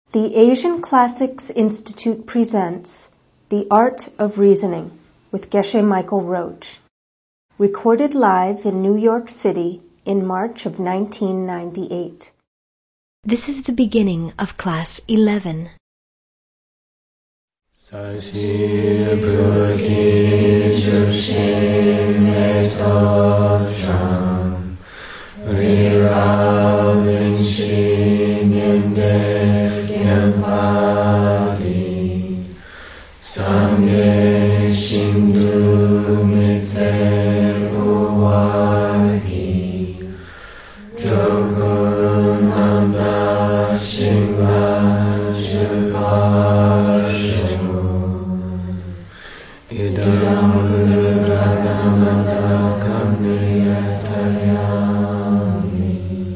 The Asian Classics Institute presents The Art of Reasoning with Geshe Michael Roach. Recorded live in New York City in March of 1998. This is the beginning of Class 11. Sangye Shindu Mite Uwagi Jogunanda Shingla Jivashu Idam Ragamata Kamniyatayami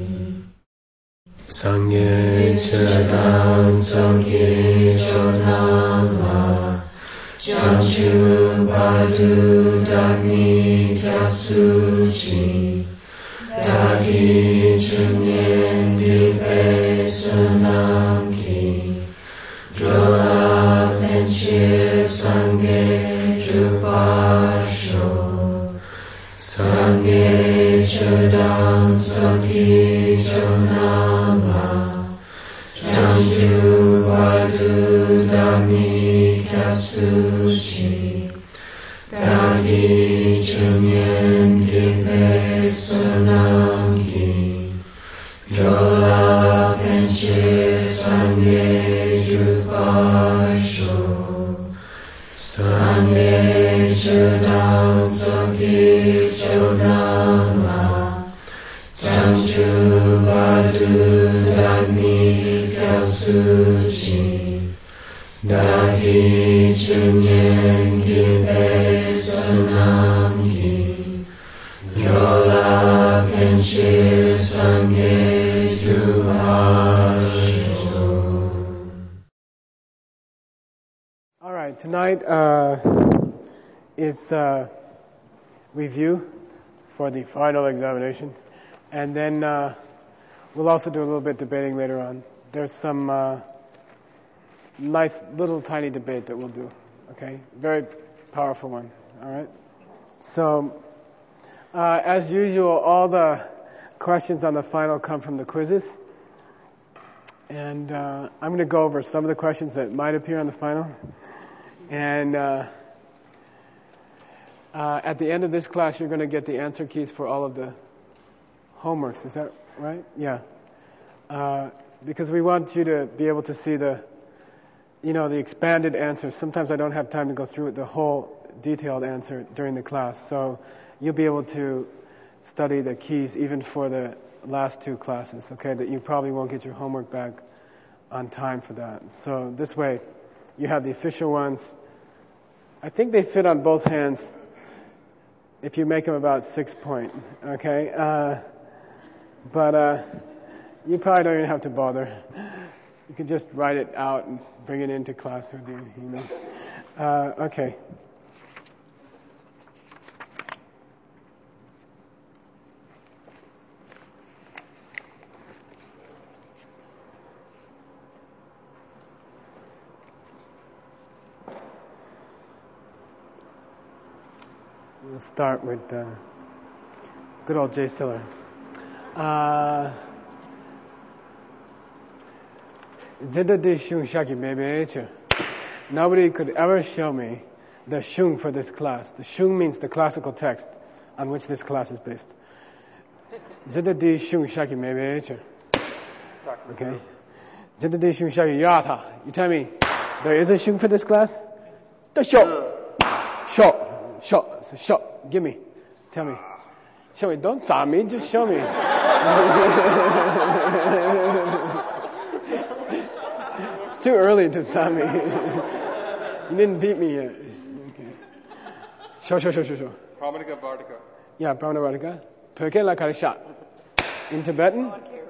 Sangye Chadam Sangye Chodama Chanchu Badu Dagni Kyatsuchi Dagi Chunyen Dipe Sunamki Drola Penchir Sangye Jupasho Sangye Chodam Sangye Chonama Chanchu Badu Dagni Kyatsuchi Dagi Chunyen Dipe Sunamki Drola Penchir Sangye Jupasho Sangye Chodam Sangye Chodama Chanchu Badu Dagni Kyatsuchi Dagi Chunyen Dipe Sunamki Drola Penchir Sangye Jupasho. All right, tonight is review for the final examination, and then we'll also do a little bit debating later on. There's some nice little tiny debate that we'll do, okay? Very powerful one, all right? So, as usual, all the questions on the final come from the quizzes. And I'm going to go over some of the questions that might appear on the final. And at the end of this class, you're going to get the answer keys for all of the homeworks. Is that right? Yeah. Because we want you to be able to see the expanded answers. Sometimes I don't have time to go through the whole detailed answer during the class. So you'll be able to study the keys even for the last two classes, okay? That you probably won't get your homework back on time for that. So this way, you have the official ones. I think they fit on both hands if you make them about 6 point, okay? But you probably don't even have to bother. You can just write it out and bring it into class with you, okay. We'll start with good old Jay Siller. Nobody could ever show me the shung for this class. The shung means the classical text on which this class is based. Okay. You tell me there is a shung for this class? The show. Show. Give me. Tell me. Show me. Don't tell me. Just show me. It's too early to tell me. You didn't beat me yet. Okay. Show. Pramanika Vartika. Yeah, Pramanika Vartika. Perke la karisha. In Tibetan?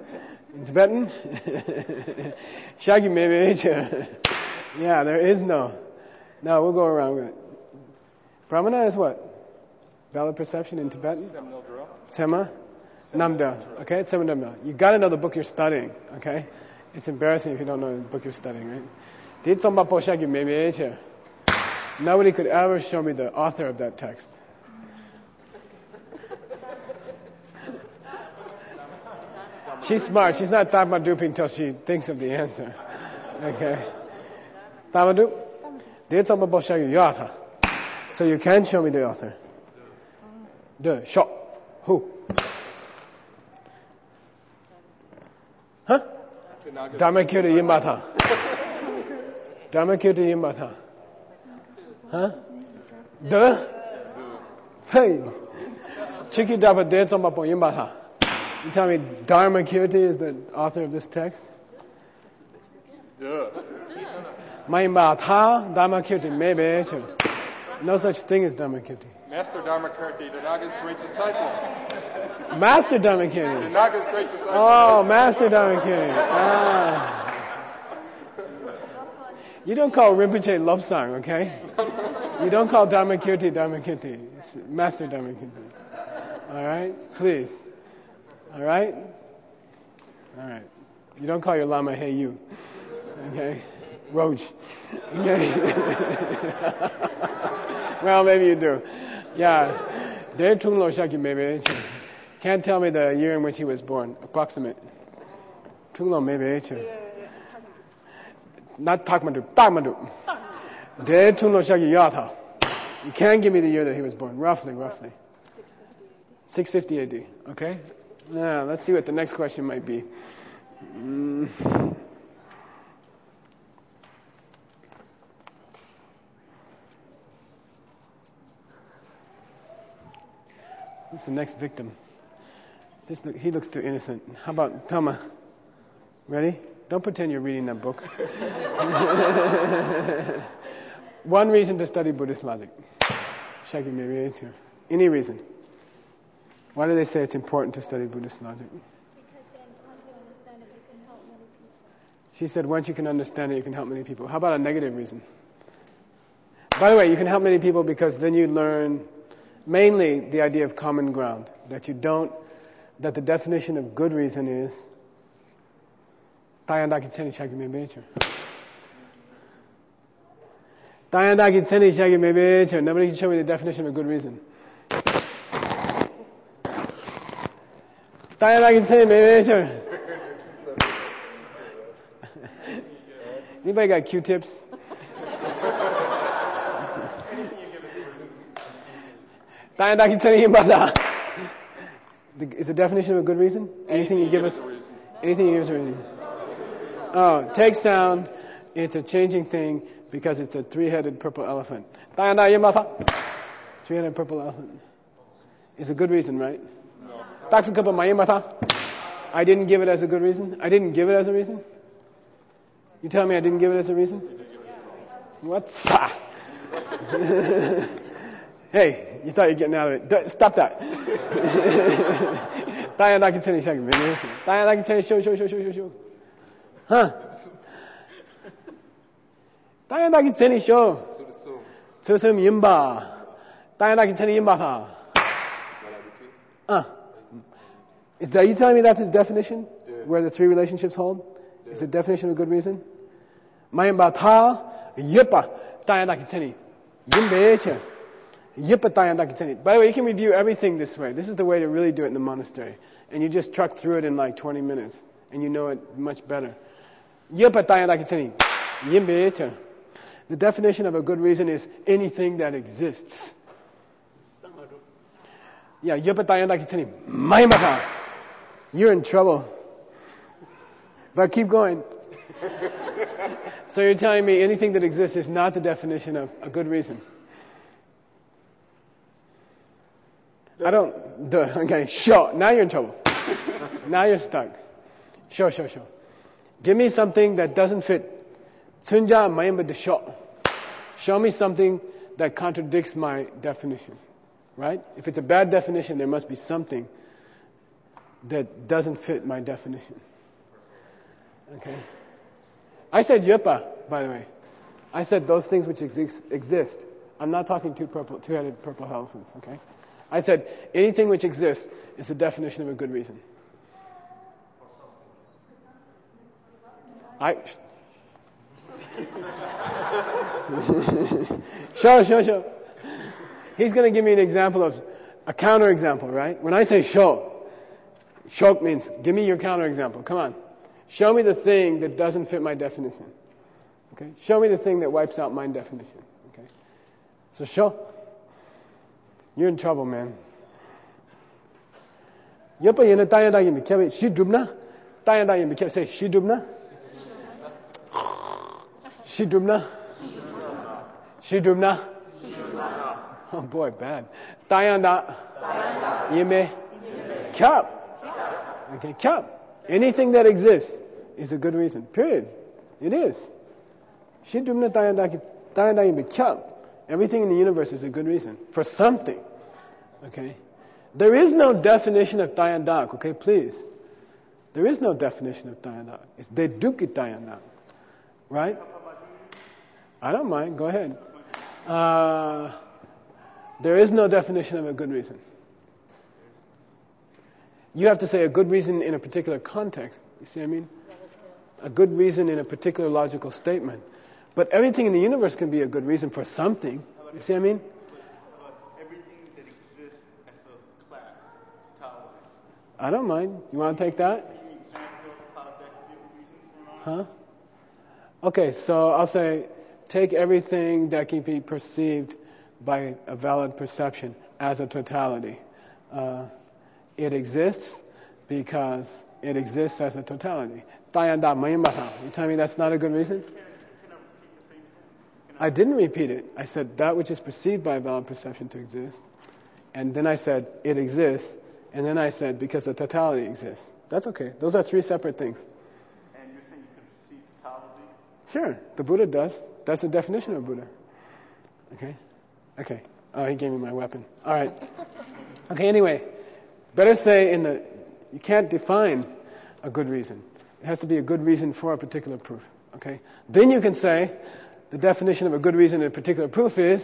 Shaggy maybe. Yeah, there is no. No, we'll go around with it. Pramana is what? Valid perception in Tibetan? Sema Namda. Okay, Sema Namda. You got to know the book you're studying. Okay, It's embarrassing if you don't know the book you're studying, right? Did somebody poshagi maybe? Nobody could ever show me the author of that text. She's smart. She's not tamaduping until she thinks of the answer. Okay. Tamadup? Did somebody poshagi yata? So you can show me the author. The shot. Who? Huh? Dharmakirti Yimbata. Dharmakirti Yimbata. Huh? The? Hey. Chiki Dapa De Tsombapo Yimbata. You tell me Dharmakirti is the author of this text? Mayimbatha Dharmakirti maybe. No such thing as Dharmakirti. Master Dharmakirti, the Naga's great disciple. Master Dharmakirti. The Naga's great disciple. Oh, Master Dharmakirti. Ah. You don't call Rinpoche love song, okay? You don't call Dharmakirti Dharmakirti. It's Master Dharmakirti. All right? Please. All right? All right. You don't call your Lama hey you. Okay? Roach. Okay? Well, maybe you do. Yeah. De Tung Lo Shaki maybe. Can't tell me the year in which he was born. Approximate. Tung Lo maybe. Not Takmadu. Takmadu. De Tung Lo Shaki Yatha. You can't give me the year that he was born. Roughly. 650 AD. Okay? Now, let's see what the next question might be. Who's the next victim? He looks too innocent. How about Tama? Ready? Don't pretend you're reading that book. One reason to study Buddhist logic. Shaki maybe any reason. Why do they say it's important to study Buddhist logic? Because then once you understand it, you can help many people. She said once you can understand it, you can help many people. How about a negative reason? By the way, you can help many people because then you learn mainly the idea of common ground. That the definition of good reason is Tayandaki Tseni Shaki Mebecher. Tayandaki Tseni Shaki Mebecher. Nobody can show me the definition of a good reason. Tayandaki Tseni Mebecher. Anybody got Q-tips? Tayandaki Tseni Himbata. Is the definition of a good reason? Anything you give us a reason. Oh, take sound. It's a changing thing because it's a three-headed purple elephant. Three-headed purple elephant. It's a good reason, right? No. I didn't give it as a good reason? I didn't give it as a reason? You tell me I didn't give it as a reason? What? Hey, you thought you were getting out of it. Stop that. Show. Huh? show. Susum Yimba. Yimba. Is that you telling me that's his definition? Yeah. Where the three relationships hold? Yeah. Is the definition of a good reason? Mayimba ta yipa Tayandaki Tseni. Yimbe. By the way, you can review everything this way. This is the way to really do it in the monastery. And you just truck through it in like 20 minutes. And you know it much better. The definition of a good reason is anything that exists. Yeah, you're in trouble. But keep going. So you're telling me anything that exists is not the definition of a good reason. Okay, sure. Now you're in trouble. Now you're stuck. Sure. Give me something that doesn't fit. Tsunja mayimba de sho. Show me something that contradicts my definition. Right? If it's a bad definition, there must be something that doesn't fit my definition. Okay? I said yupa, by the way. I said those things which exist. I'm not talking two-headed purple elephants, okay? I said anything which exists is the definition of a good reason. Show. He's going to give me an example of a counterexample, right? When I say show means give me your counterexample. Come on. Show me the thing that doesn't fit my definition. Okay? Show me the thing that wipes out my definition. Okay? So show. You're in trouble, man. Yapa yana taya da yimi kya shi dubna? Taya da yimi kya say shi dubna? Shi dubna? Shi dubna? Oh boy, bad. Taya da yimi kya. Okay, kya. Anything that exists is a good reason. Period. It is. Shi dubna taya da yimi kya. Everything in the universe is a good reason for something. Okay? There is no definition of Dayandak, okay, please. There is no definition of Dayandak. It's Deduki Dayandak. Right? I don't mind, go ahead. There is no definition of a good reason. You have to say a good reason in a particular context. You see what I mean? A good reason in a particular logical statement. But everything in the universe can be a good reason for something. You see what I mean? Everything that exists as a class, totality. I don't mind. You want to take that? Huh? Okay, so I'll say, take everything that can be perceived by a valid perception as a totality. It exists because it exists as a totality. You tell me that's not a good reason? I didn't repeat it. I said that which is perceived by a valid perception to exist. And then I said it exists. And then I said because the totality exists. That's okay. Those are three separate things. And you're saying you can perceive totality? Sure. The Buddha does. That's the definition of Buddha. Okay. Oh, he gave me my weapon. All right. Okay, anyway. Better say you can't define a good reason. It has to be a good reason for a particular proof. Okay? Then you can say, the definition of a good reason in a particular proof is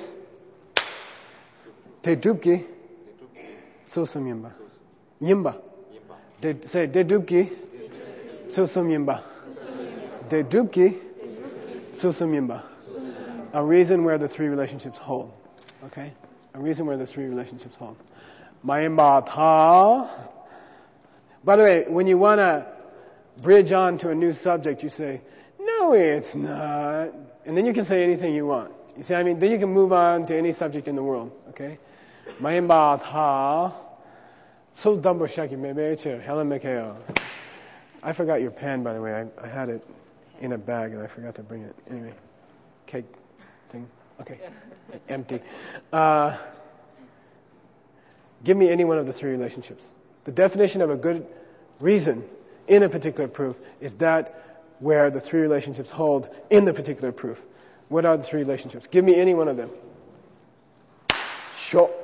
Te dupki sosum yimba. Yimba. Say Te dupki sosum yimba. Te dupki sosum yimba. A reason where the three relationships hold. Okay? A reason where the three relationships hold. Mayimba ta. By the way, when you want to bridge on to a new subject, you say, no, it's not. And then you can say anything you want. You see what I mean? Then you can move on to any subject in the world. Okay? Mayimba ta. So dumbo shaki mebeche. Helen Mekeo. I forgot your pen, by the way. I had it in a bag and I forgot to bring it. Anyway. Cake thing. Okay. Empty. Give me any one of the three relationships. The definition of a good reason in a particular proof is that where the three relationships hold in the particular proof. What are the three relationships? Give me any one of them. Sho.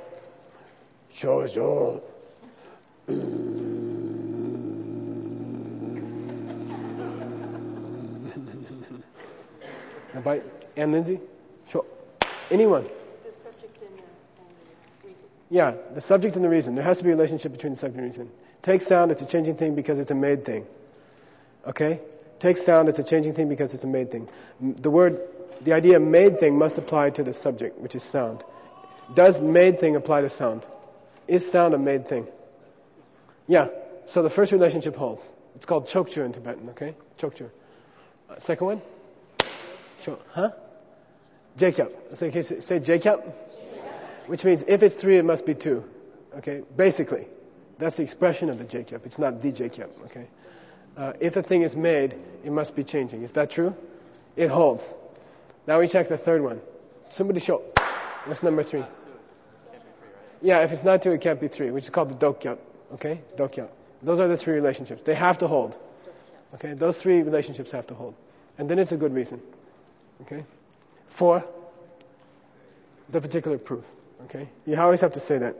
And Lindsay? Sho. Anyone? The subject and the reason. Yeah, the subject and the reason. There has to be a relationship between the subject and reason. Take sound, it's a changing thing because it's a made thing. Okay? Take sound, it's a changing thing because it's a made thing. The idea made thing must apply to the subject, which is sound. Does made thing apply to sound? Is sound a made thing? Yeah. So the first relationship holds. It's called chokchu in Tibetan, okay? Chokchu. Second one? Huh? Jakyap. Say Jakyap. Which means if it's three, it must be two. Okay? Basically. That's the expression of the Jakyap. It's not the Jakyap, okay? If a thing is made, it must be changing. Is that true? It holds. Now we check the third one. Somebody show. What's number 3? Yeah, if it's not 2, it can't be 3, which is called the Dokyap. Okay? Dokyap. Those are the three relationships. They have to hold. Okay? Those three relationships have to hold. And then it's a good reason. Okay? For the particular proof. Okay? You always have to say that.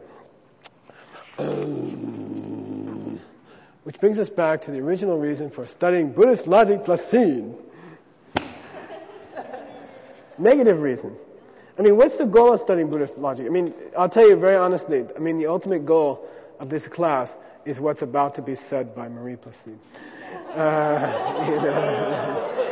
Which brings us back to the original reason for studying Buddhist logic plus seed. Negative reason. I mean, what's the goal of studying Buddhist logic? I mean, I'll tell you very honestly, I mean, the ultimate goal of this class is what's about to be said by Marie Placide.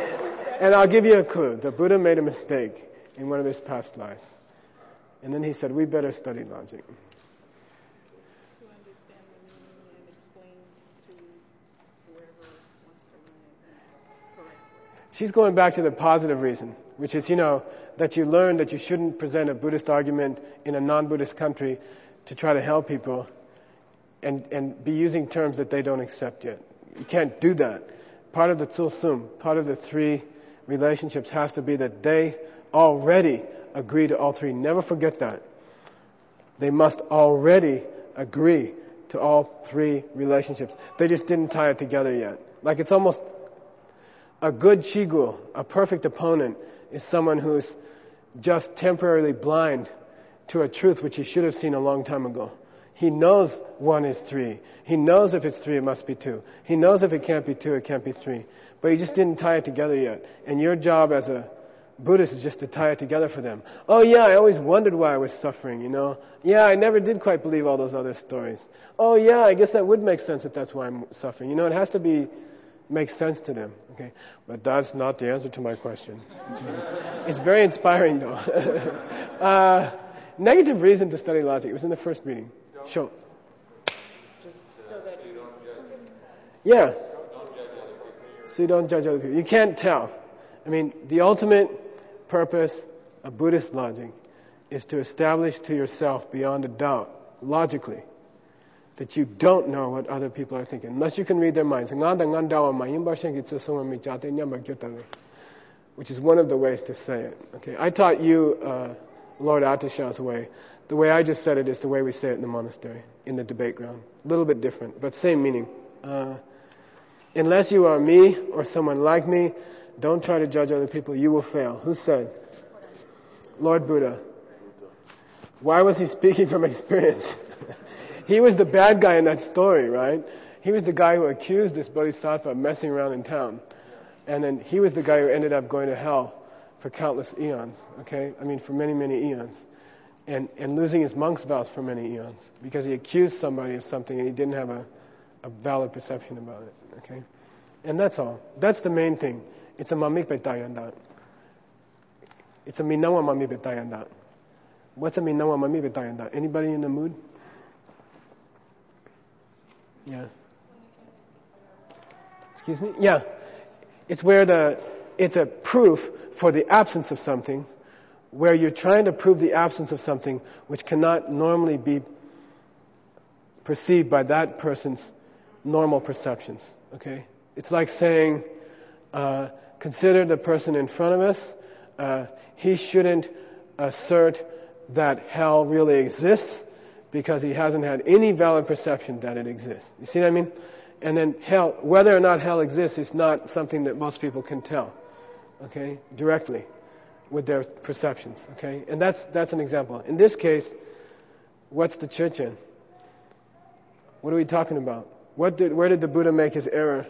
And I'll give you a clue. The Buddha made a mistake in one of his past lives. And then he said, we better study logic. To understand the meaning and explain to whoever wants to learn it correctly. She's going back to the positive reason, which is, that you learn that you shouldn't present a Buddhist argument in a non-Buddhist country to try to help people and be using terms that they don't accept yet. You can't do that. Part of the Tsulsum, part of the three relationships has to be that they already agree to all three. Never forget that. They must already agree to all three relationships. They just didn't tie it together yet. Like it's almost a good Chigu, a perfect opponent, is someone who's just temporarily blind to a truth which he should have seen a long time ago. He knows one is three. He knows if it's three, it must be two. He knows if it can't be two, it can't be three. But he just didn't tie it together yet. And your job as a Buddhist is just to tie it together for them. Oh yeah, I always wondered why I was suffering, Yeah, I never did quite believe all those other stories. Oh yeah, I guess that would make sense if that's why I'm suffering. It has to make sense to them. Okay, but that's not the answer to my question. It's very inspiring though. Negative reason to study logic. It was in the first meeting. Sure. Yeah. So you don't judge other people. You can't tell. The ultimate purpose of Buddhist logic is to establish to yourself beyond a doubt, logically, that you don't know what other people are thinking, unless you can read their minds. Which is one of the ways to say it. Okay, I taught you Lord Atisha's way. The way I just said it is the way we say it in the monastery, in the debate ground. A little bit different, but same meaning. Unless you are me or someone like me, don't try to judge other people. You will fail. Who said? Lord Buddha. Why was he speaking from experience? He was the bad guy in that story, right? He was the guy who accused this bodhisattva of messing around in town. And then he was the guy who ended up going to hell for countless eons, okay? For many, many eons. And losing his monk's vows for many eons because he accused somebody of something and he didn't have a valid perception about it, okay? And that's all. That's the main thing. It's a mamikpe tayandat. It's a minawa mamikpe tayandat. What's a minawa mamikpe tayandat? Anybody in the mood? Yeah. Excuse me? Yeah. It's where it's a proof for the absence of something, where you're trying to prove the absence of something which cannot normally be perceived by that person's normal perceptions. Okay? It's like saying, consider the person in front of us. He shouldn't assert that hell really exists because he hasn't had any valid perception that it exists. You see what I mean? And then hell, whether or not hell exists is not something that most people can tell, okay, directly with their perceptions, okay? And that's an example. In this case, what's the Chichen? What are we talking about? Where did the Buddha make his error?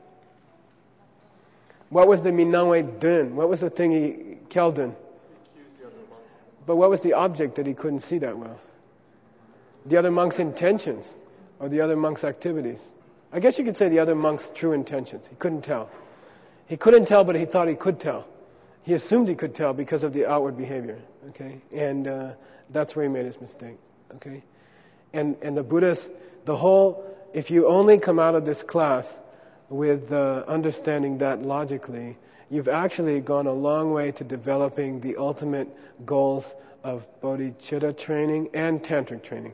What was the Minawe dun? What was the thing he keldun? But what was the object that he couldn't see that well? The other monk's intentions or the other monk's activities. I guess you could say the other monk's true intentions. He couldn't tell. He couldn't tell, but he thought he could tell. He assumed he could tell because of the outward behavior. Okay, and that's where he made his mistake. Okay, and the Buddha's if you only come out of this class with understanding that logically, you've actually gone a long way to developing the ultimate goals of bodhicitta training and tantric training.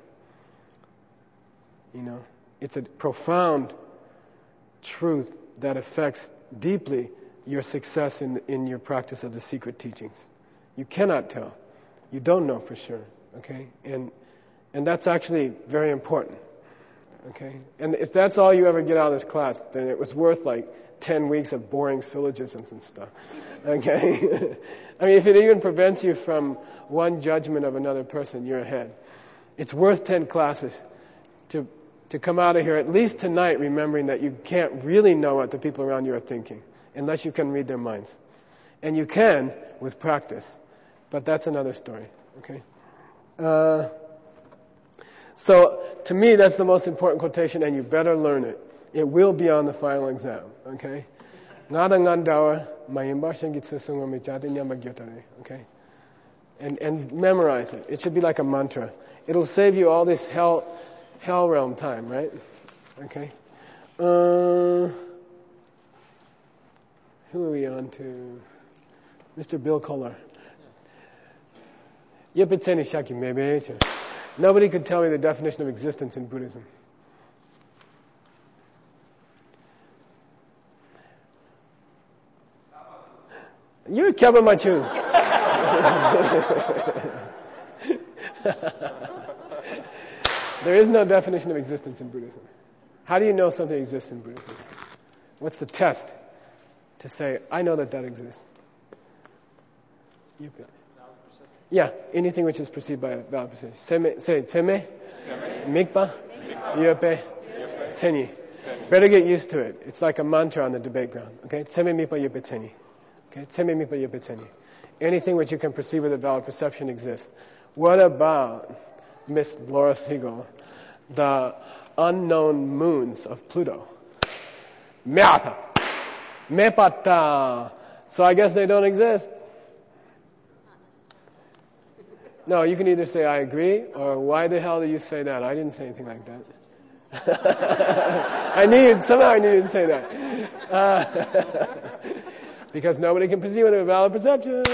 It's a profound truth that affects deeply your success in your practice of the secret teachings. You cannot tell. You don't know for sure. Okay? And that's actually very important. Okay? And if that's all you ever get out of this class, then it was worth 10 weeks of boring syllogisms and stuff. Okay? If it even prevents you from one judgment of another person, you're ahead. It's worth 10 classes to come out of here, at least tonight, remembering that you can't really know what the people around you are thinking, unless you can read their minds. And you can with practice. But that's another story. Okay? So, to me, that's the most important quotation, and you better learn it. It will be on the final exam. Okay? Ngada ngandawa mayimba shangitsu sungwami jati nyamba gyotare. Okay? And memorize it. It should be like a mantra. It'll save you all this hell realm time, right? Okay? Who are we on to? Mr. Bill Kohler. Yepitseni shaki mebe. Nobody could tell me the definition of existence in Buddhism. You're Kyaba Machu. There is no definition of existence in Buddhism. How do you know something exists in Buddhism? What's the test to say, I know that exists? Yeah, anything which is perceived by a valid perception. Say, tseme, mikpa, yepe, tseni. Better get used to it. It's like a mantra on the debate ground. Okay, tseme, mikpa, yepe, tseni. Okay, tseme, mikpa, yepe, tseni. Anything which you can perceive with a valid perception exists. What about, Miss Laura Siegel, the unknown moons of Pluto? Meata, mepata. So I guess they don't exist. No, you can either say I agree or why the hell do you say that? I didn't say anything like that. Somehow I knew you'd say that. Because nobody can perceive with a valid perception.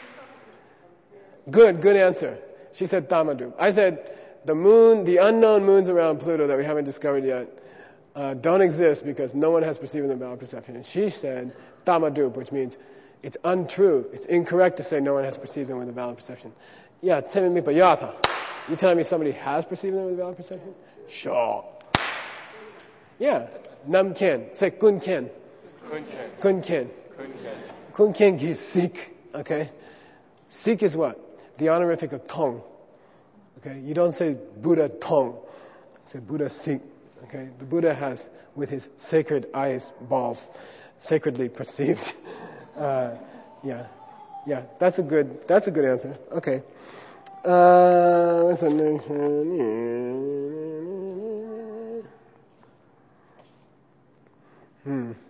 Good answer. She said Tamadu. I said the unknown moons around Pluto that we haven't discovered yet don't exist because no one has perceived with a valid perception. And she said Tamadu, which means it's untrue. It's incorrect to say no one has perceived them with a valid perception. Yeah, tseme mipa yata. You telling me somebody has perceived them with a valid perception? Sure. Yeah. Nam ken. Say kun ken. Kun ken. Kun ken is Sikh. Okay? Sikh is what? The honorific of Tong. Okay? You don't say Buddha Tong. Say Buddha Sikh. Okay? The Buddha has, with his sacred eyes, balls, sacredly perceived. Yeah, that's a good answer. Okay. What's the next one?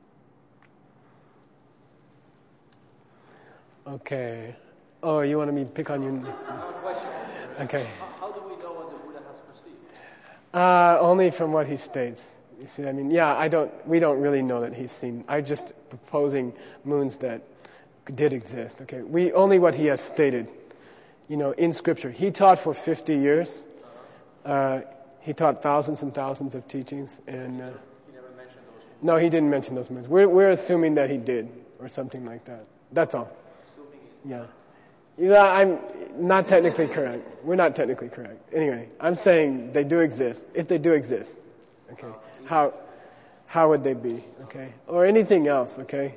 Okay. Oh, you want me to pick on you? Okay. How do we know what the Buddha has perceived? Only from what he states. You see, we don't really know that he's seen. I'm just proposing moons that did exist. Okay. Only what he has stated. In scripture. He taught for 50 years. He taught thousands and thousands of teachings, and he never mentioned those moons. No, he didn't mention those moons. We're assuming that he did, or something like that. That's all. Yeah. I'm not technically correct. We're not technically correct. Anyway, I'm saying they do exist. If they do exist, okay, how would they be? Okay, or anything else? Okay.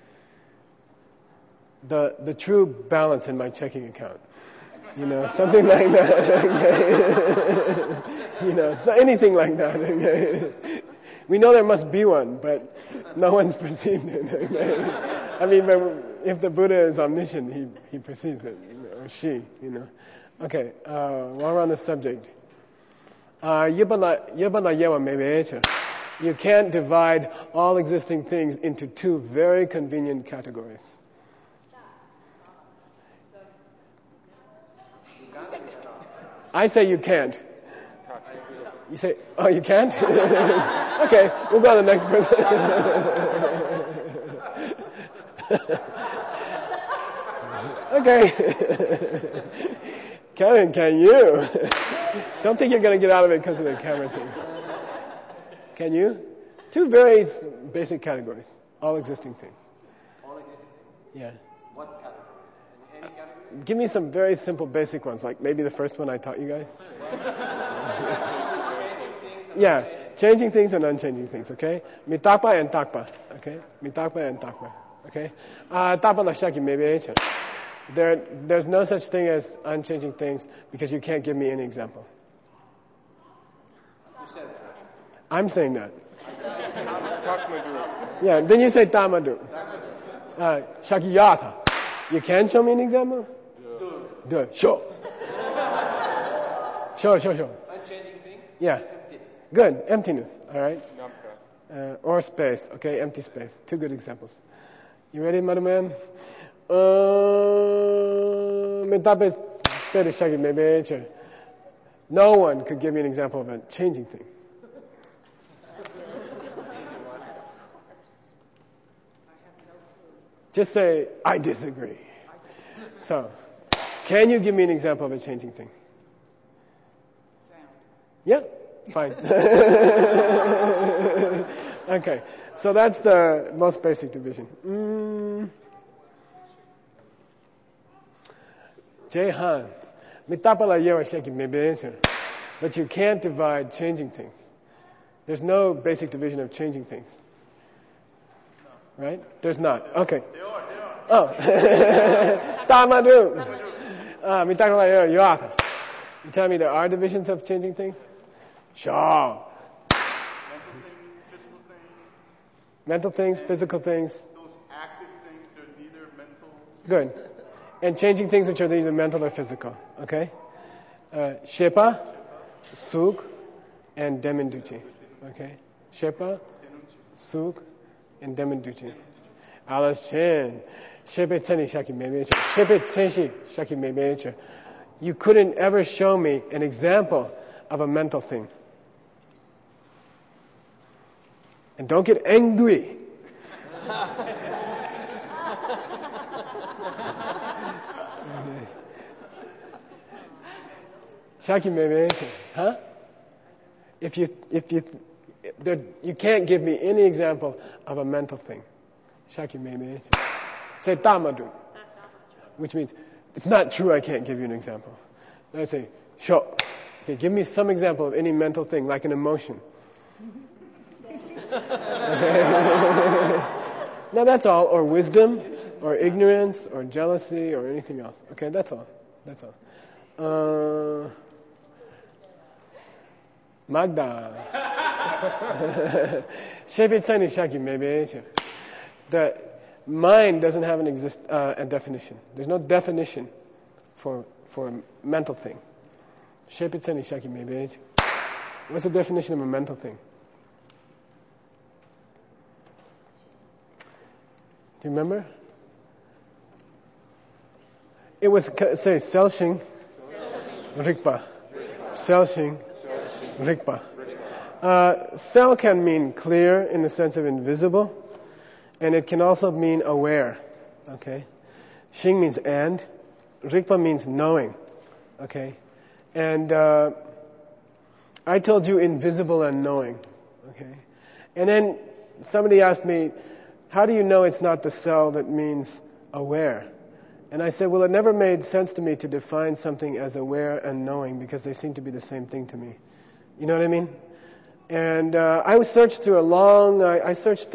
The true balance in my checking account. Something like that. Okay? So anything like that. Okay? We know there must be one, but no one's perceived it. Okay? If the Buddha is omniscient, he perceives it, or she. Okay. While we're on the subject, you can't divide all existing things into two very convenient categories. I say you can't. You say, oh, you can't? Okay, we'll go to the next person. Okay. Kevin, can you? Don't think you're going to get out of it because of the camera thing. Can you? Two very basic categories. All existing things. All existing things? Yeah. What categories? Any category? Give me some very simple basic ones, like maybe the first one I taught you guys. Yeah, changing things and unchanging things, okay? Mitakpa and takpa, okay? Mitakpa and takpa, okay? Takpa la shaki maybe. There's no such thing as unchanging things because you can't give me any example. Who said that? I'm saying that. Takmadu. Yeah, then you say tamadu. Shakiyata. You can show me an example? Do it. Show. Show. Unchanging thing? Yeah. Emptiness. Good. Emptiness. All right. or space. Okay, empty space. Two good examples. You ready, Mother Man? No one could give me an example of a changing thing. Just say, I disagree. So, can you give me an example of a changing thing? Yeah, fine. Okay, so that's the most basic division. Jehan, but you can't divide changing things. There's no basic division of changing things. Right? There's not. Okay. They are. Oh. Tamadu. You tell me there are divisions of changing things? Sure. Mental things, physical things. Those active things are neither mental. Good. And changing things which are neither mental or physical. Okay? Shepa, Suk, and Demenduchi. Okay? Shepa, Suk, and Demenduchi. Alice Chen. Shepe Tseni Shaki Memecha. Shepe Tsenshi Shaki Memecha. You couldn't ever show me an example of a mental thing. And don't get angry. Shaki Memecha. Huh? You can't give me any example of a mental thing. Shaki Memecha. Say tamadu, which means it's not true. I can't give you an example. I say sho. Okay, give me some example of any mental thing, like an emotion. No, that's all. Or wisdom, or ignorance, or jealousy, or anything else. Okay, that's all. That's all. Magda. Shebitsani shaki maybe. The mind doesn't have a definition. There's no definition for a mental thing. Shepitsani shaki maybe. What's the definition of a mental thing? Do you remember? It was, say, Selshing Rikpa. Selshing Rikpa. Sel can mean clear in the sense of invisible, and it can also mean aware. Okay? Shing means and. Rikpa means knowing. Okay? And I told you invisible and knowing. Okay? And then somebody asked me, how do you know it's not the cell that means aware? And I said, well, it never made sense to me to define something as aware and knowing because they seem to be the same thing to me. You know what I mean? And I searched through I searched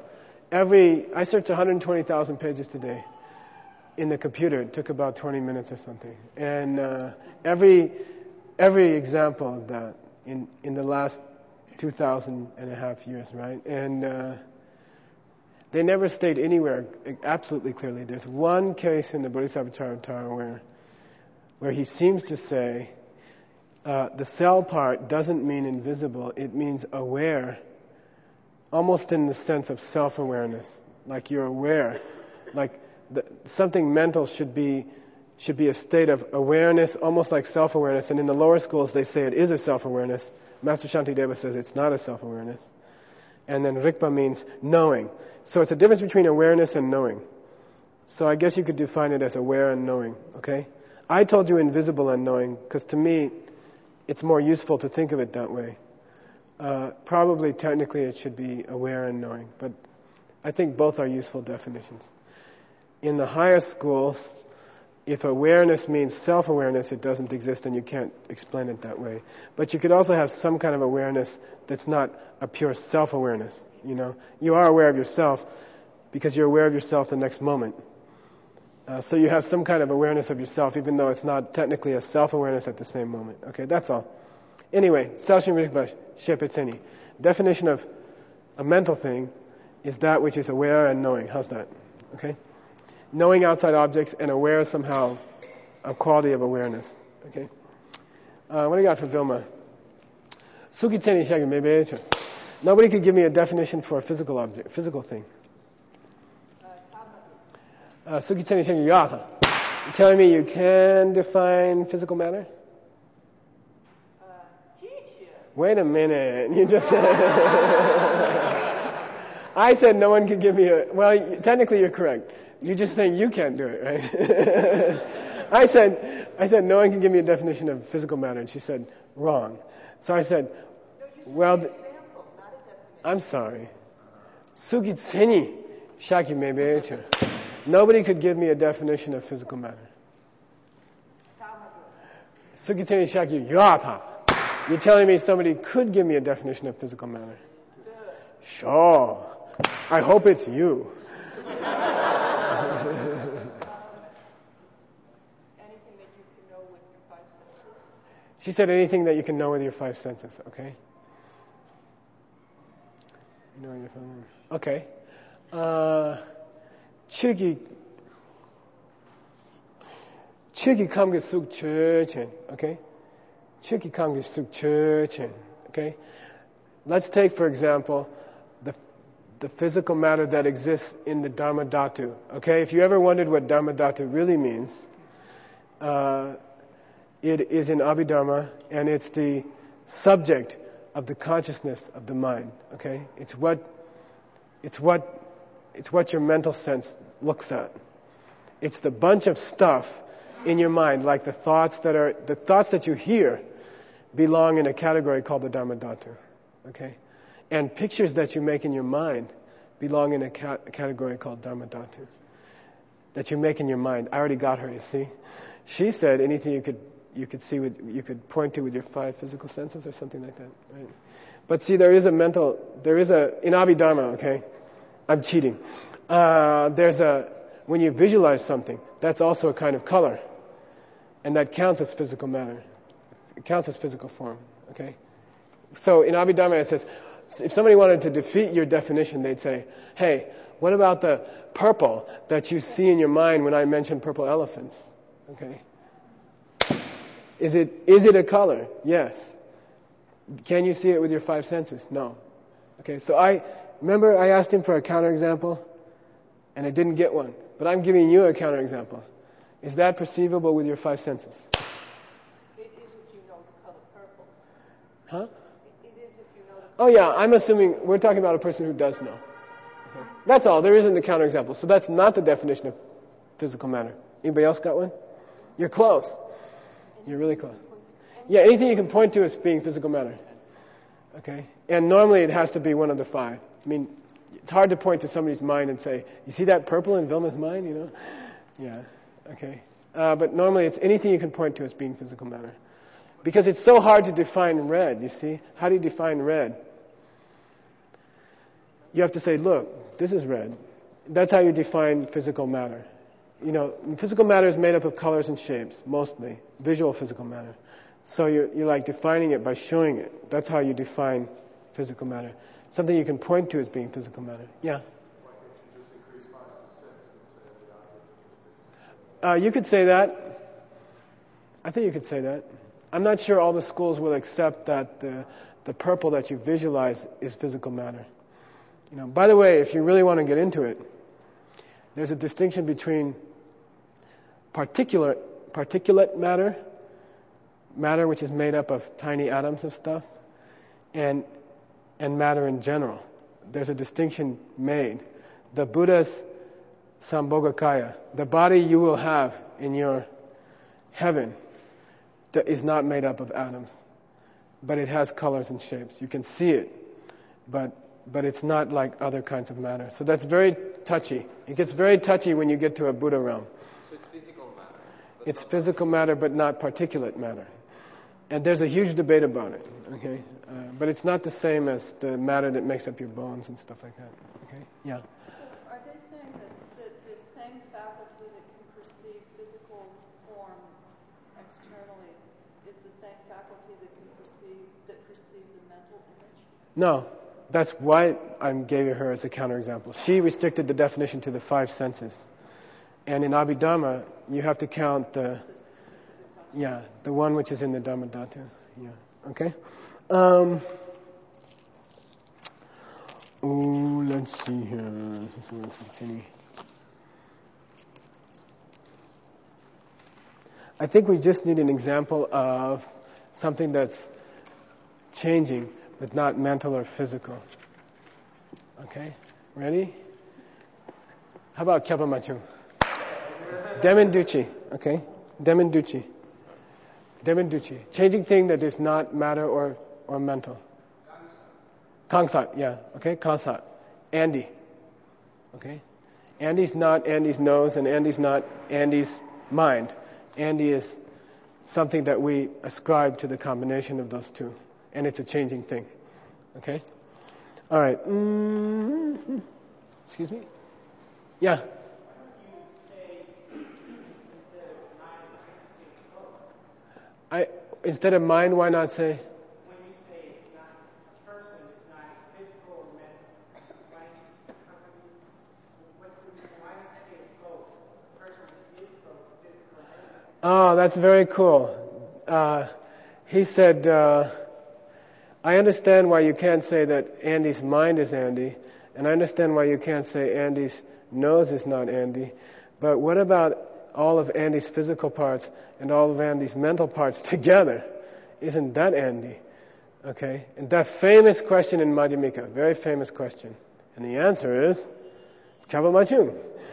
120,000 pages today in the computer. It took about 20 minutes or something. And every example of that in the last 2,500 years, right? And they never state anywhere absolutely clearly. There's one case in the Bodhisattva where he seems to say the cell part doesn't mean invisible, it means aware, almost in the sense of self-awareness. Like you're aware, like something mental should be a state of awareness, almost like self-awareness. And in the lower schools, they say it is a self-awareness. Master Shantideva says it's not a self-awareness. And then Rikpa means knowing. So it's a difference between awareness and knowing. So I guess you could define it as aware and knowing, okay? I told you invisible and knowing, because to me, it's more useful to think of it that way. Probably technically it should be aware and knowing, but I think both are useful definitions. In the higher schools, if awareness means self-awareness, it doesn't exist and you can't explain it that way. But you could also have some kind of awareness that's not a pure self-awareness, you know. You are aware of yourself because you're aware of yourself the next moment. So you have some kind of awareness of yourself even though it's not technically a self-awareness at the same moment. Okay, that's all. Anyway, Selshin Rikpa Shepeteni. Definition of a mental thing is that which is aware and knowing. How's that? Okay? Knowing outside objects and aware somehow a quality of awareness. Okay? What do you got for Vilma? Sukiteni shagi mebecha. Nobody could give me a definition for a physical object, physical thing. Sukiteni Yata. You're telling me you can define physical matter? Wait a minute. You just said... I said no one can give me a... Well, technically you're correct. You're just saying you can't do it, right? I said no one can give me a definition of physical matter, and she said wrong. So I said, well, I'm sorry. Sukitseni shaki mebechu. Nobody could give me a definition of physical matter. Sukitseni shaki yata. You're telling me somebody could give me a definition of physical matter? Sure. I hope it's you. Anything that you can know with your five senses? She said anything that you can know with your five senses, okay? You know your five senses. Okay. Chiki kamge suk chechen, okay? Chiki kamge suk chechen, okay? Let's take, for example, the physical matter that exists in the Dharma Dhatu. Okay, if you ever wondered what Dharma Dhatu really means, it is in Abhidharma, and it's the subject of the consciousness of the mind. Okay, it's what your mental sense looks at. It's the bunch of stuff in your mind, like the thoughts that you hear, belong in a category called the Dharma Dhatu. Okay. And pictures that you make in your mind belong in a category called Dharma Dhatu. That you make in your mind. I already got her, you see. She said anything you could point to with your five physical senses or something like that. Right? But see, in Abhidharma, okay? I'm cheating. When you visualize something, that's also a kind of color. And that counts as physical matter. It counts as physical form, okay? So in Abhidharma it says, if somebody wanted to defeat your definition, they'd say, hey, what about the purple that you see in your mind when I mention purple elephants? Okay. Is it a color? Yes. Can you see it with your five senses? No. Okay, so I asked him for a counterexample, and I didn't get one. But I'm giving you a counterexample. Is that perceivable with your five senses? It is if you know the color purple. Huh? Oh yeah, I'm assuming we're talking about a person who does know. Okay. That's all. There isn't the counterexample. So that's not the definition of physical matter. Anybody else got one? You're close. You're really close. Yeah, anything you can point to as being physical matter. Okay? And normally it has to be one of the five. I mean, it's hard to point to somebody's mind and say, you see that purple in Vilma's mind, you know? Yeah, okay. But normally it's anything you can point to as being physical matter. Because it's so hard to define red, you see? How do you define red? You have to say, look, this is red. That's how you define physical matter. You know, physical matter is made up of colors and shapes, mostly. Visual physical matter. So you're like defining it by showing it. That's how you define physical matter. Something you can point to as being physical matter. Yeah? Why can't you just increase 5 to 6 and say the object is 6? You could say that. I think you could say that. I'm not sure all the schools will accept that the purple that you visualize is physical matter. You know, by the way, if you really want to get into it, there's a distinction between particulate matter which is made up of tiny atoms of stuff, and matter in general. There's a distinction made. The Buddha's Sambhogakaya, the body you will have in your heaven, that is not made up of atoms, but it has colors and shapes. You can see it, but it's not like other kinds of matter. So that's very touchy. It gets very touchy when you get to a Buddha realm. So it's physical matter. It's physical matter, but not particulate matter. And there's a huge debate about it, okay? But it's not the same as the matter that makes up your bones and stuff like that, okay? Yeah. So are they saying that the same faculty that can perceive physical form externally is the same faculty that perceives a mental image? No. That's why I gave her as a counterexample. She restricted the definition to the 5 senses. And in Abhidharma, you have to count the one which is in the Dharma Dhatu. Yeah. Okay? Oh, let's see here. I think we just need an example of something that's changing, but not mental or physical. Okay, ready? How about Kyabamachu? Demenduchi, okay? Demenduchi. Changing thing that is not matter or mental. Kangsat, yeah, okay? Kangsat. Andy. Okay? Andy's not Andy's nose and Andy's not Andy's mind. Andy is something that we ascribe to the combination of those two. And it's a changing thing. Okay? All right. Excuse me? Yeah. Instead of mind, why not say? When you say it's not a person, it's not physical or mental, why not say it's both? A person is both physical and mental. Oh, that's very cool. He said, I understand why you can't say that Andy's mind is Andy, and I understand why you can't say Andy's nose is not Andy, but what about all of Andy's physical parts and all of Andy's mental parts together? Isn't that Andy? Okay? And that famous question in Madhyamika, very famous question. And the answer is, Kyabamachu.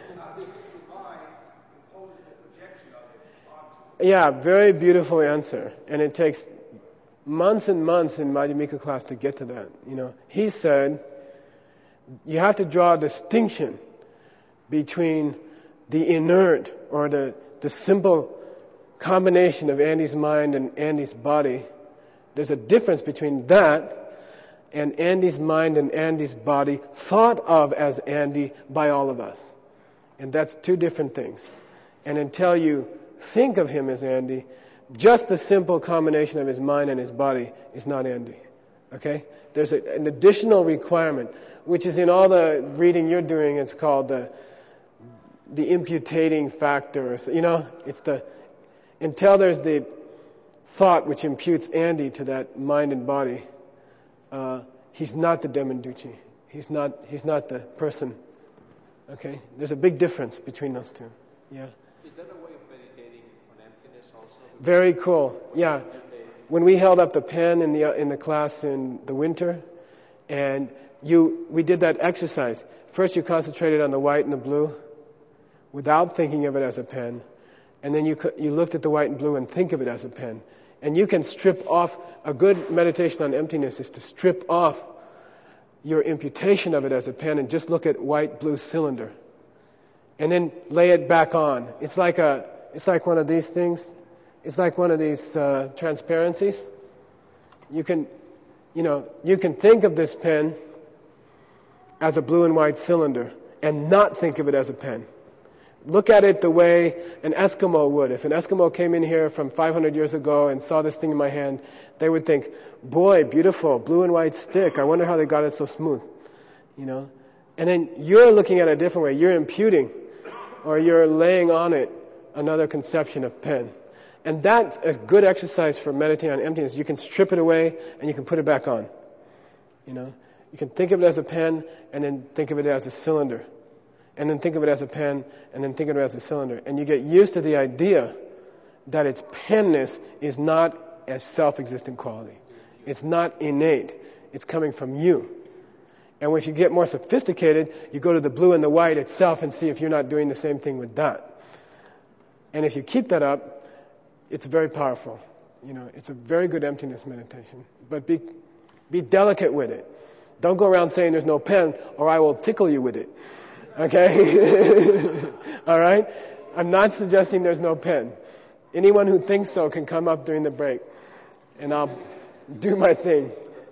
Yeah, very beautiful answer. And it takes months and months in Madhyamika class to get to that. You know, he said, you have to draw a distinction between the inert or the simple combination of Andy's mind and Andy's body. There's a difference between that and Andy's mind and Andy's body thought of as Andy by all of us. And that's two different things. And until you think of him as Andy, just the simple combination of his mind and his body is not Andy. Okay? There's an additional requirement, which is in all the reading you're doing. It's called the imputating factor. You know, it's until there's the thought which imputes Andy to that mind and body, he's not the Demenduchi. He's not the person. Okay? There's a big difference between those two. Yeah. Is that a way of meditating on emptiness also? Very cool. Yeah. When we held up the pen in the class in the winter, and we did that exercise. First you concentrated on the white and the blue without thinking of it as a pen. And then you looked at the white and blue and think of it as a pen. And you can strip off, a good meditation on emptiness is to strip off your imputation of it as a pen and just look at white, blue cylinder. And then lay it back on. It's like one of these things. It's like one of these transparencies. You can think of this pen as a blue and white cylinder and not think of it as a pen. Look at it the way an Eskimo would. If an Eskimo came in here from 500 years ago and saw this thing in my hand, they would think, boy, beautiful, blue and white stick. I wonder how they got it so smooth. You know? And then you're looking at it a different way. You're imputing, or you're laying on it another conception of pen. And that's a good exercise for meditating on emptiness. You can strip it away and you can put it back on. You know? You can think of it as a pen and then think of it as a cylinder. And then think of it as a pen, and then think of it as a cylinder. And you get used to the idea that its penness is not a self-existent quality. It's not innate. It's coming from you. And if you get more sophisticated, you go to the blue and the white itself and see if you're not doing the same thing with that. And if you keep that up, it's very powerful. You know, it's a very good emptiness meditation. But be delicate with it. Don't go around saying there's no pen, or I will tickle you with it. Okay? All right? I'm not suggesting there's no pen. Anyone who thinks so can come up during the break, and I'll do my thing.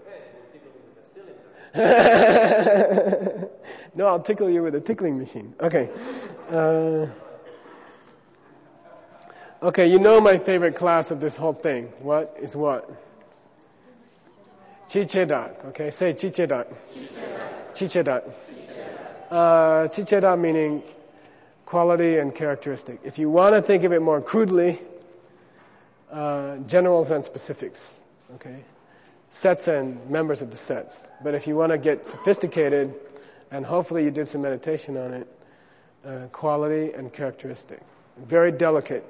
No, I'll tickle you with a tickling machine. Okay. Okay, you know my favorite class of this whole thing. What is what? Chichedak. Okay, say Chichedak. Chichedak. Chicheda meaning quality and characteristic. If you want to think of it more crudely, generals and specifics. Okay, sets and members of the sets. But if you want to get sophisticated, and hopefully you did some meditation on it, quality and characteristic. Very delicate.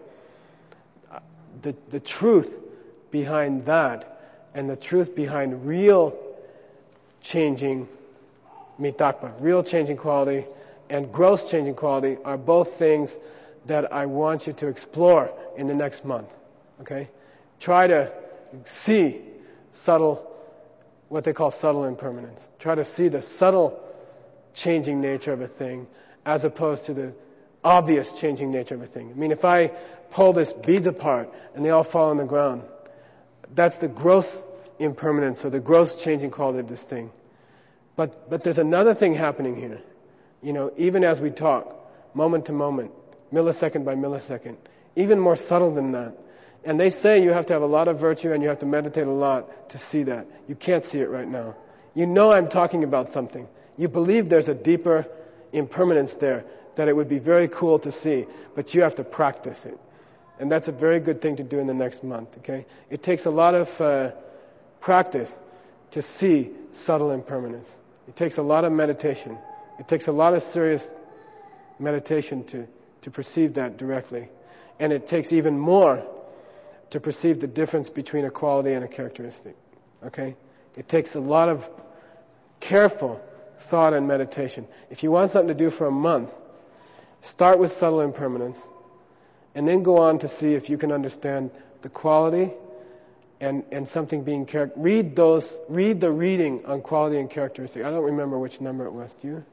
The truth behind that and the truth behind real changing mitakpa, real changing quality and gross changing quality are both things that I want you to explore in the next month. Okay? Try to see subtle, what they call subtle impermanence. Try to see the subtle changing nature of a thing as opposed to the obvious changing nature of a thing. I mean, if I pull this beads apart and they all fall on the ground, that's the gross impermanence or the gross changing quality of this thing. But there's another thing happening here. You know, even as we talk, moment to moment, millisecond by millisecond, even more subtle than that. And they say you have to have a lot of virtue and you have to meditate a lot to see that. You can't see it right now. You know I'm talking about something. You believe there's a deeper impermanence there, that it would be very cool to see, but you have to practice it. And that's a very good thing to do in the next month, okay? It takes a lot of practice to see subtle impermanence. It takes a lot of meditation. It takes a lot of serious meditation to perceive that directly. And it takes even more to perceive the difference between a quality and a characteristic, okay? It takes a lot of careful thought and meditation. If you want something to do for a month, start with subtle impermanence, and then go on to see if you can understand the quality and something being read the reading on quality and characteristic. I don't remember which number it was. Do you?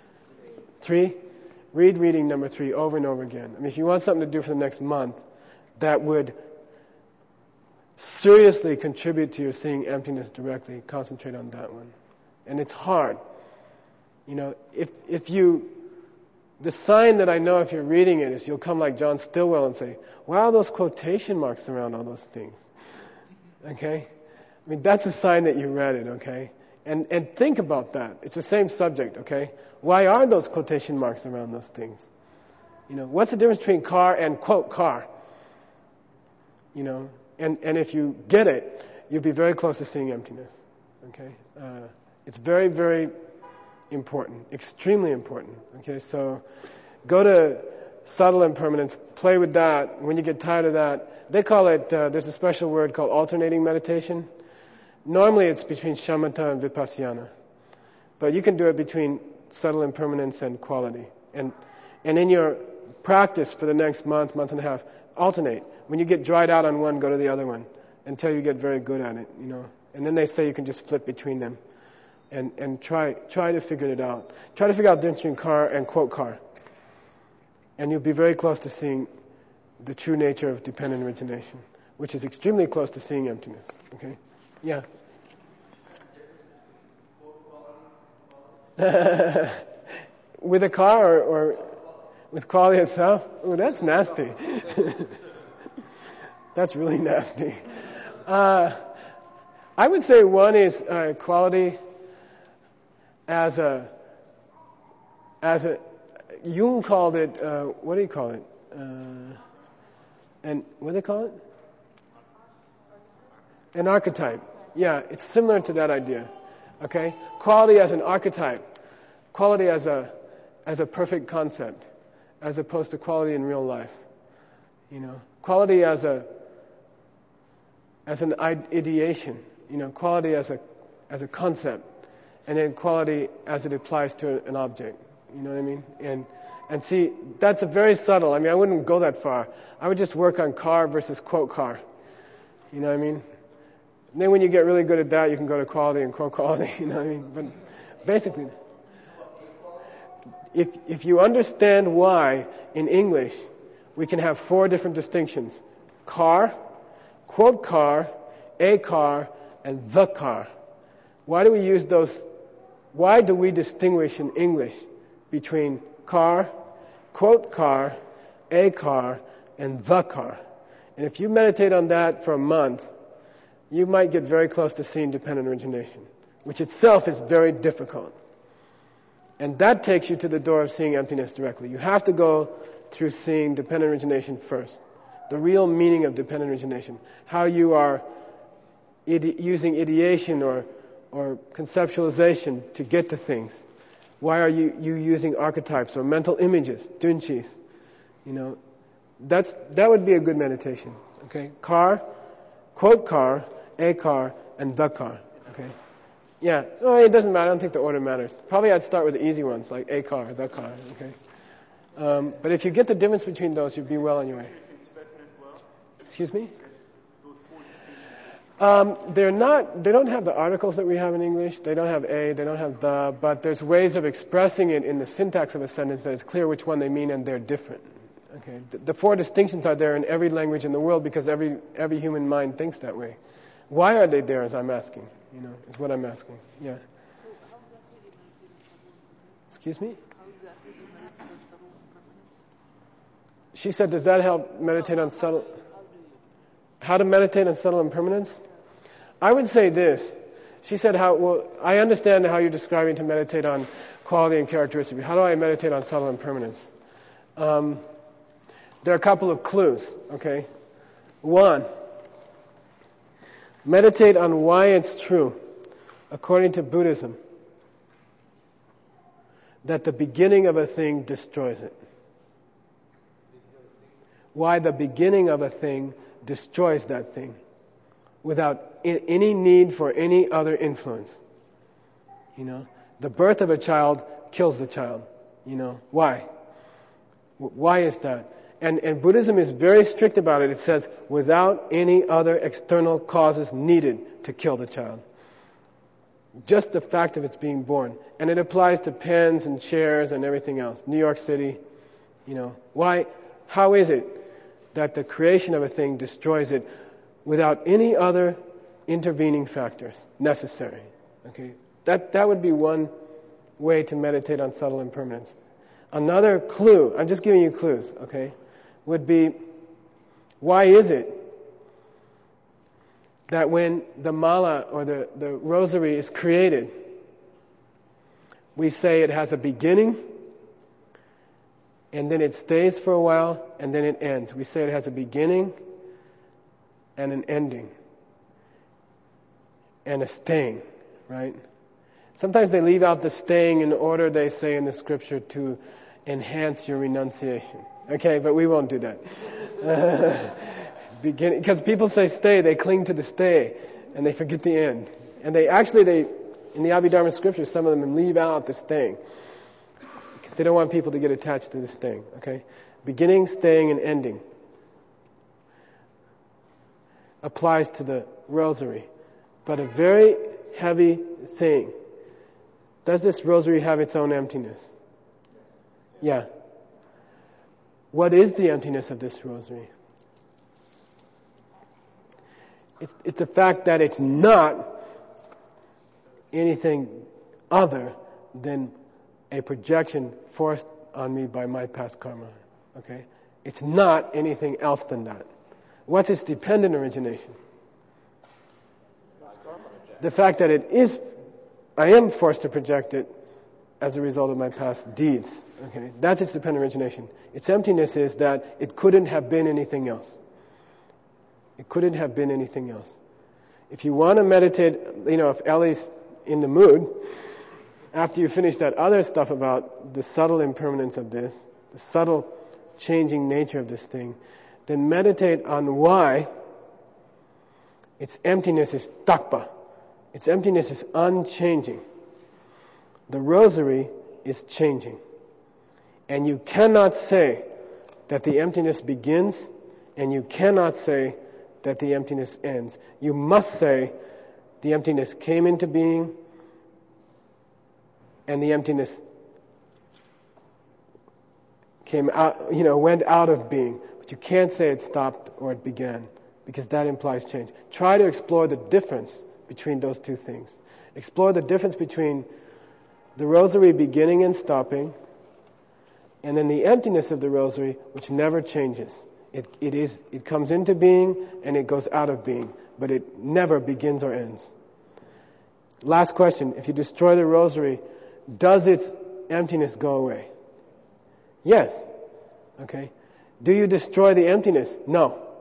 3? Read reading number 3 over and over again. I mean, if you want something to do for the next month that would seriously contribute to your seeing emptiness directly, concentrate on that one. And it's hard. You know, if you, the sign that I know if you're reading it is you'll come like John Stilwell and say, wow, those quotation marks around all those things. Okay? I mean, that's a sign that you read it, okay? And think about that. It's the same subject, okay? Why are those quotation marks around those things? You know, what's the difference between car and quote car? You know, and if you get it, you'll be very close to seeing emptiness, okay? It's very, very important, extremely important, okay? So go to subtle impermanence, play with that. When you get tired of that, they call it, there's a special word called alternating meditation. Normally it's between shamatha and vipassana. But you can do it between subtle impermanence and quality. And in your practice for the next month, month and a half, alternate. When you get dried out on one, go to the other one until you get very good at it, you know. And then they say you can just flip between them. And try to figure it out. Try to figure out the difference between car and quote car. And you'll be very close to seeing the true nature of dependent origination, which is extremely close to seeing emptiness. Okay? Yeah. With a car or with quality itself? Oh, that's nasty. That's really nasty. I would say one is quality as a Jung called it, what do you call it? And what do they call it? An archetype. Yeah, it's similar to that idea. Okay? Quality as an archetype. Quality as a perfect concept, as opposed to quality in real life. You know, quality as an ideation. You know, quality as a concept, and then quality as it applies to an object. You know what I mean? And see, that's a very subtle. I mean, I wouldn't go that far. I would just work on car versus quote car. You know what I mean? And then when you get really good at that, you can go to quality and quote quality. You know what I mean? But basically, if you understand why in English we can have 4 different distinctions: car, quote car, a car, and the car. Why do we use those? Why do we distinguish in English between car, quote car, a car, and the car? And if you meditate on that for a month, you might get very close to seeing dependent origination, which itself is very difficult. And that takes you to the door of seeing emptiness directly. You have to go through seeing dependent origination first. The real meaning of dependent origination. How you are using ideation or conceptualization to get to things? Why are you using archetypes or mental images, dunchis? That would be a good meditation. Okay, car, quote car, a car, and the car. Okay, yeah. Oh, it doesn't matter. I don't think the order matters. Probably I'd start with the easy ones like a car, the car. Okay, but if you get the difference between those, you'd be well on your way. Excuse me? They don't have the articles that we have in English. They don't have a, they don't have the, but there's ways of expressing it in the syntax of a sentence that it's clear which one they mean and they're different. Okay, the four distinctions are there in every language in the world because every human mind thinks that way. Why are they there, as I'm asking? Is what I'm asking. Yeah. Excuse me? She said, does that help meditate on subtle... How to meditate on subtle impermanence? I would say this. She said, I understand how you're describing to meditate on quality and characteristic. How do I meditate on subtle impermanence? There are a couple of clues, okay? One, meditate on why it's true, according to Buddhism, that the beginning of a thing destroys it. Why the beginning of a thing destroys that thing without any need for any other influence. The birth of a child kills the child. Why? Why is that? And Buddhism is very strict about it. It says, without any other external causes needed to kill the child. Just the fact of its being born. And it applies to pens and chairs and everything else. New York City, Why? How is it that the creation of a thing destroys it without any other intervening factors necessary? Okay, that would be one way to meditate on subtle impermanence. Another clue, I'm just giving you clues, okay, would be, why is it that when the mala or the rosary is created, we say it has a beginning, and then it stays for a while, and then it ends. We say it has a beginning and an ending and a staying, right? Sometimes they leave out the staying in order, they say in the scripture, to enhance your renunciation. Okay, but we won't do that. Beginning, because people say stay, they cling to the stay, and they forget the end. And they in the Abhidharma scriptures, some of them leave out the staying. They don't want people to get attached to this thing, okay? Beginning, staying, and ending applies to the rosary. But a very heavy thing. Does this rosary have its own emptiness? Yeah. What is the emptiness of this rosary? It's the fact that it's not anything other than a projection forced on me by my past karma. Okay? It's not anything else than that. What's its dependent origination? The fact that I am forced to project it as a result of my past deeds. Okay? That's its dependent origination. Its emptiness is that it couldn't have been anything else. It couldn't have been anything else. If you want to meditate, if Ellie's in the mood, after you finish that other stuff about the subtle impermanence of this, the subtle changing nature of this thing, then meditate on why its emptiness is takpa. Its emptiness is unchanging. The rosary is changing. And you cannot say that the emptiness begins, and you cannot say that the emptiness ends. You must say the emptiness came into being, and the emptiness came out, went out of being. But you can't say it stopped or it began, because that implies change. Try to explore the difference between those two things. Explore the difference between the rosary beginning and stopping, and then the emptiness of the rosary, which never changes. It comes into being and it goes out of being, but it never begins or ends. Last question: if you destroy the rosary, does its emptiness go away? Yes. Okay. Do you destroy the emptiness? No.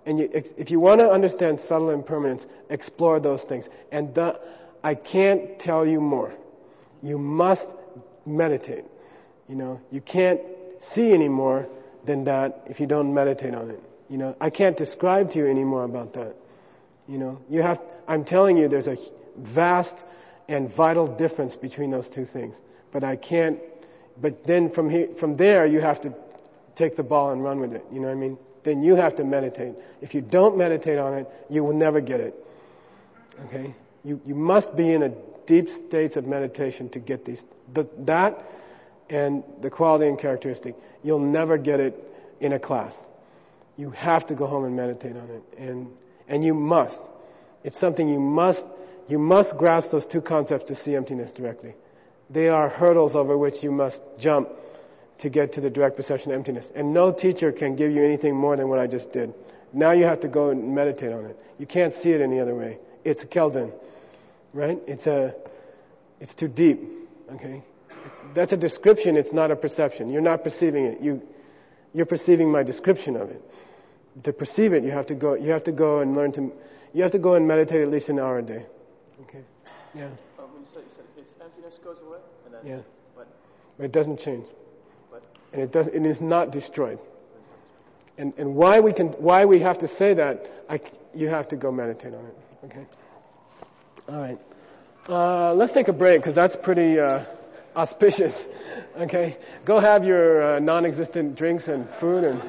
And if you want to understand subtle impermanence, explore those things. And I can't tell you more. You must meditate. You can't see any more than that if you don't meditate on it. I can't describe to you any more about that. I'm telling you there's a vast and vital difference between those two things. But then from there you have to take the ball and run with it. You know what I mean? Then you have to meditate. If you don't meditate on it, you will never get it. Okay? You must be in a deep states of meditation to get these. That and the quality and characteristic. You'll never get it in a class. You have to go home and meditate on it. And you must. It's something you must grasp those two concepts to see emptiness directly. They are hurdles over which you must jump to get to the direct perception of emptiness. And no teacher can give you anything more than what I just did. Now you have to go and meditate on it. You can't see it any other way. It's a Keldon, right? It's too deep, okay? That's a description, it's not a perception. You're not perceiving it. You're perceiving my description of it. To perceive it, you have to go and you have to go and meditate at least an hour a day. Okay? Yeah. When you said its emptiness goes away? And then, yeah. But it doesn't change. What? And it is not destroyed. And why we have to say that, you have to go meditate on it. Okay? All right. Let's take a break because that's pretty auspicious. Okay? Go have your non-existent drinks and food, and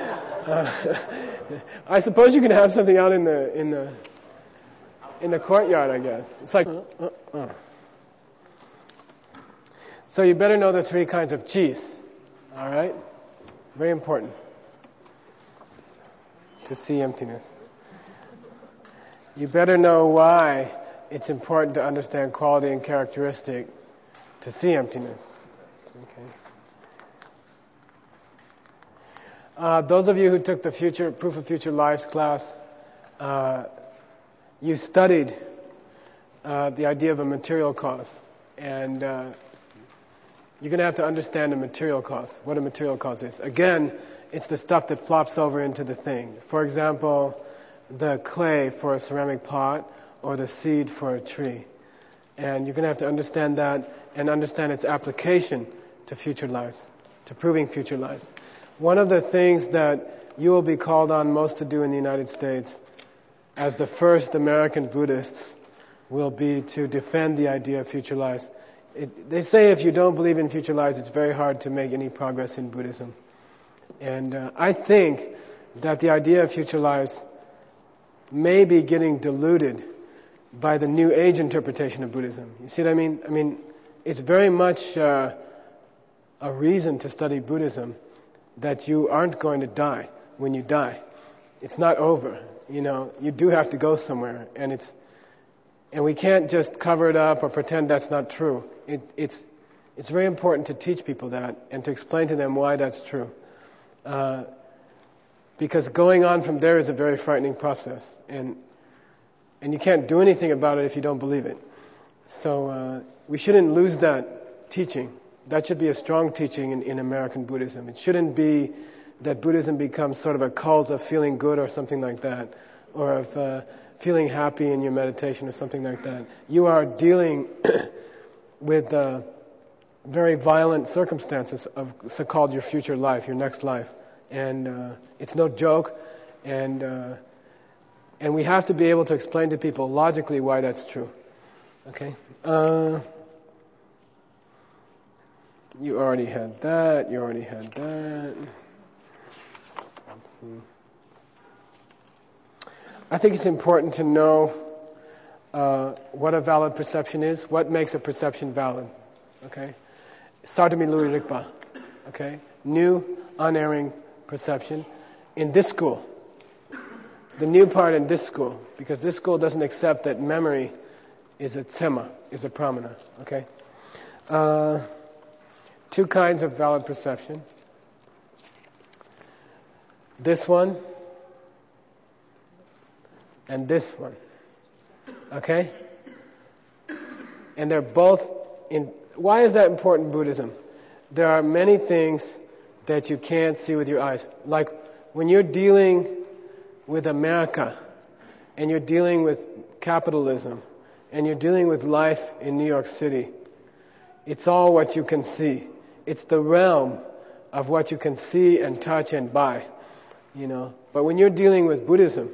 I suppose you can have something out in the courtyard, I guess. It's like So you better know the three kinds of cheese. All right? Very important to see emptiness. You better know why it's important to understand quality and characteristic to see emptiness. Okay. Those of you who took the Proof of Future Lives class, you studied the idea of a material cause. And you're going to have to understand a material cause, what a material cause is. Again, it's the stuff that flops over into the thing. For example, the clay for a ceramic pot or the seed for a tree. And you're going to have to understand that and understand its application to future lives, to proving future lives. One of the things that you will be called on most to do in the United States as the first American Buddhists will be to defend the idea of future lives. They say if you don't believe in future lives, it's very hard to make any progress in Buddhism. And I think that the idea of future lives may be getting diluted by the New Age interpretation of Buddhism. You see what I mean? I mean, it's very much a reason to study Buddhism that you aren't going to die when you die. It's not over. You do have to go somewhere, and we can't just cover it up or pretend that's not true. It's very important to teach people that and to explain to them why that's true. Because going on from there is a very frightening process, and you can't do anything about it if you don't believe it. So we shouldn't lose that teaching. That should be a strong teaching in American Buddhism. It shouldn't be that Buddhism becomes sort of a cult of feeling good or something like that, or of feeling happy in your meditation or something like that. You are dealing with very violent circumstances of so-called your future life, your next life. And it's no joke, and we have to be able to explain to people logically why that's true. Okay? You already had that. Let's see. I think it's important to know what a valid perception is, what makes a perception valid. Okay? Sartami Lui Rigpa. Okay? New, unerring perception in this school. The new part in this school, because this school doesn't accept that memory is a tsema, is a pramana. Okay? Two kinds of valid perception. This one and this one. Okay? And they're both in... Why is that important in Buddhism? There are many things that you can't see with your eyes. Like when you're dealing with America, and you're dealing with capitalism, and you're dealing with life in New York City, it's all what you can see. It's the realm of what you can see and touch and buy, you know. But when you're dealing with Buddhism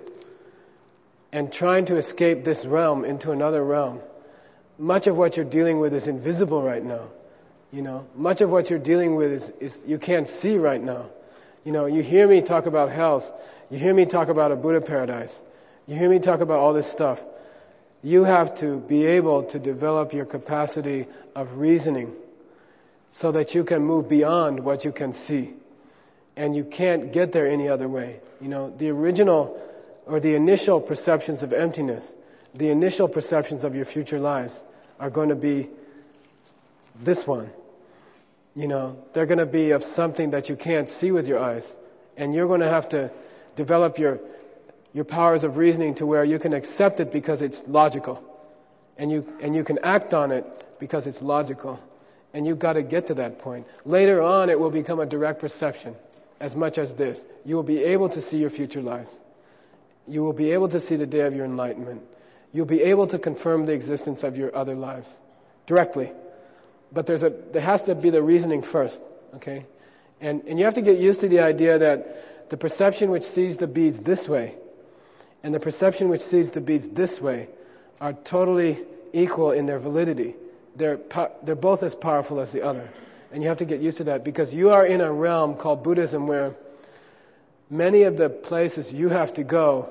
and trying to escape this realm into another realm, much of what you're dealing with is invisible right now. You know, much of what you're dealing with is you can't see right now. You know, you hear me talk about health. You hear me talk about a Buddha paradise. You hear me talk about all this stuff. You have to be able to develop your capacity of reasoning so that you can move beyond what you can see. And you can't get there any other way. You know, the original or the initial perceptions of emptiness, the initial perceptions of your future lives are going to be this one. You know, they're going to be of something that you can't see with your eyes. And you're going to have to develop your powers of reasoning to where you can accept it because it's logical. And you can act on it because it's logical. And you've got to get to that point. Later on, it will become a direct perception as much as this. You will be able to see your future lives. You will be able to see the day of your enlightenment. You'll be able to confirm the existence of your other lives directly. But there has to be the reasoning first, okay? And you have to get used to the idea that the perception which sees the beads this way and the perception which sees the beads this way are totally equal in their validity. They're both as powerful as the other. And you have to get used to that because you are in a realm called Buddhism where many of the places you have to go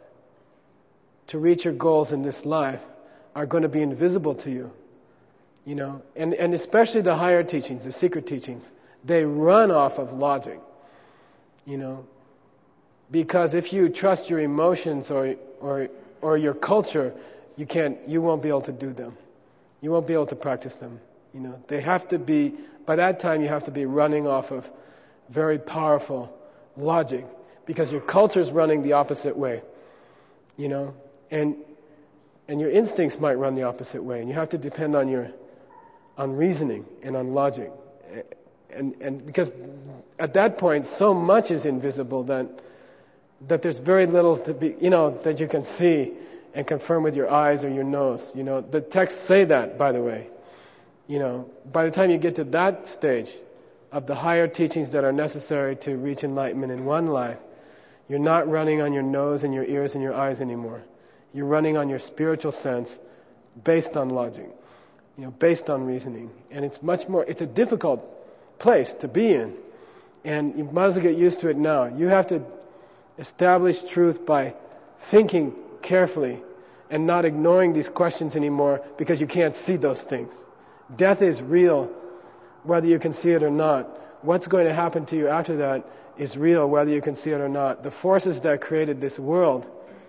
to reach your goals in this life are going to be invisible to you. You know, and especially the higher teachings, the secret teachings, they run off of logic. You know, because if you trust your emotions or your culture, you won't be able to do them. You won't be able to practice them. You know, they have to be, by that time you have to be running off of very powerful logic because your culture is running the opposite way. You know, and your instincts might run the opposite way, and you have to depend on reasoning and on logic. And because at that point so much is invisible that there's very little to be, you know, that you can see and confirm with your eyes or your nose. You know, the texts say that, by the way. You know, by the time you get to that stage of the higher teachings that are necessary to reach enlightenment in one life, you're not running on your nose and your ears and your eyes anymore. You're running on your spiritual sense based on logic, you know, based on reasoning. And it's a difficult place to be in. And you might as well get used to it now. You have to establish truth by thinking carefully and not ignoring these questions anymore because you can't see those things. Death is real, whether you can see it or not. What's going to happen to you after that is real, whether you can see it or not. The forces that created this world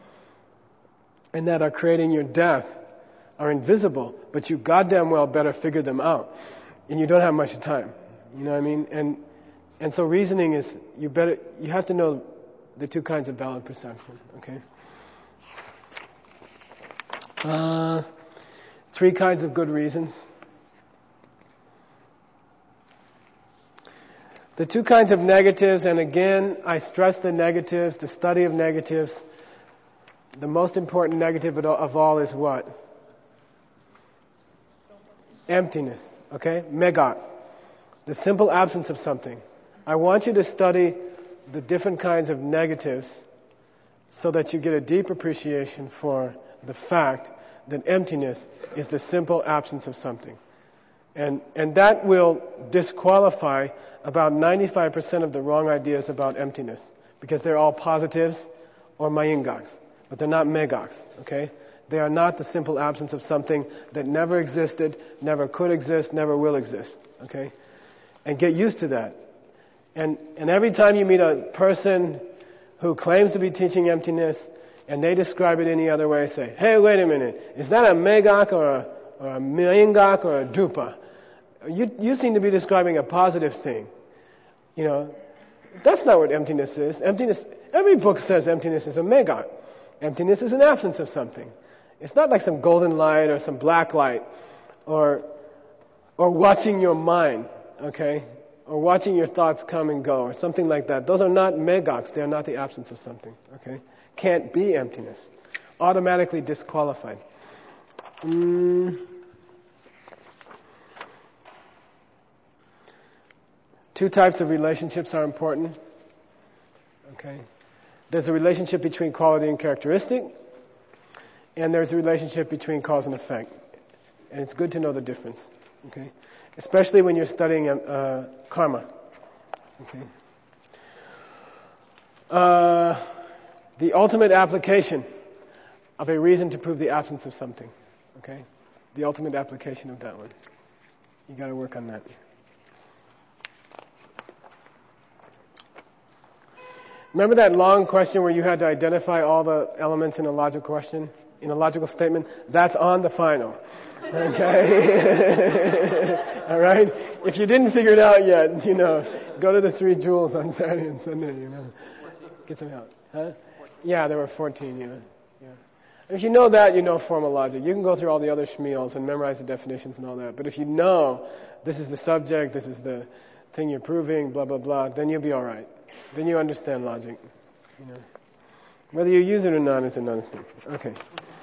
and that are creating your death are invisible, but you goddamn well better figure them out. And you don't have much time. You know what I mean? And so reasoning is, you have to know the two kinds of valid perception, okay? 3 kinds of good reasons. The 2 kinds of negatives, and again, I stress the negatives, the study of negatives. The most important negative of all is what? Emptiness, okay? Megat, the simple absence of something. I want you to study the different kinds of negatives so that you get a deep appreciation for the fact that emptiness is the simple absence of something. And that will disqualify about 95% of the wrong ideas about emptiness because they're all positives or mayingaks, but they're not megaks, okay? They are not the simple absence of something that never existed, never could exist, never will exist, okay? And get used to that. And every time you meet a person who claims to be teaching emptiness and they describe it any other way, say, hey, wait a minute, is that a megak or a mayingak or a dupa? You seem to be describing a positive thing. You know, that's not what emptiness is. Emptiness, every book says emptiness is a megak. Emptiness is an absence of something. It's not like some golden light or some black light or watching your mind, okay? Or watching your thoughts come and go or something like that. Those are not megaks. They are not the absence of something, okay? Can't be emptiness. Automatically disqualified. Two types of relationships are important. Okay. There's a relationship between quality and characteristic, and there's a relationship between cause and effect. And it's good to know the difference. Okay. Especially when you're studying karma. Okay. The ultimate application of a reason to prove the absence of something. Okay? The ultimate application of that one. You got to work on that. Remember that long question where you had to identify all the elements in a logical question, in a logical statement? That's on the final. Okay? All right? If you didn't figure it out yet, go to the 3 jewels on Saturday and Sunday, Get them out. Huh? Yeah, there were 14, yeah. And if you know that, you know formal logic. You can go through all the other shmeals and memorize the definitions and all that. But if you know this is the subject, this is the thing you're proving, blah, blah, blah, then you'll be all right. Then you understand logic. Whether you use it or not is another thing. Okay.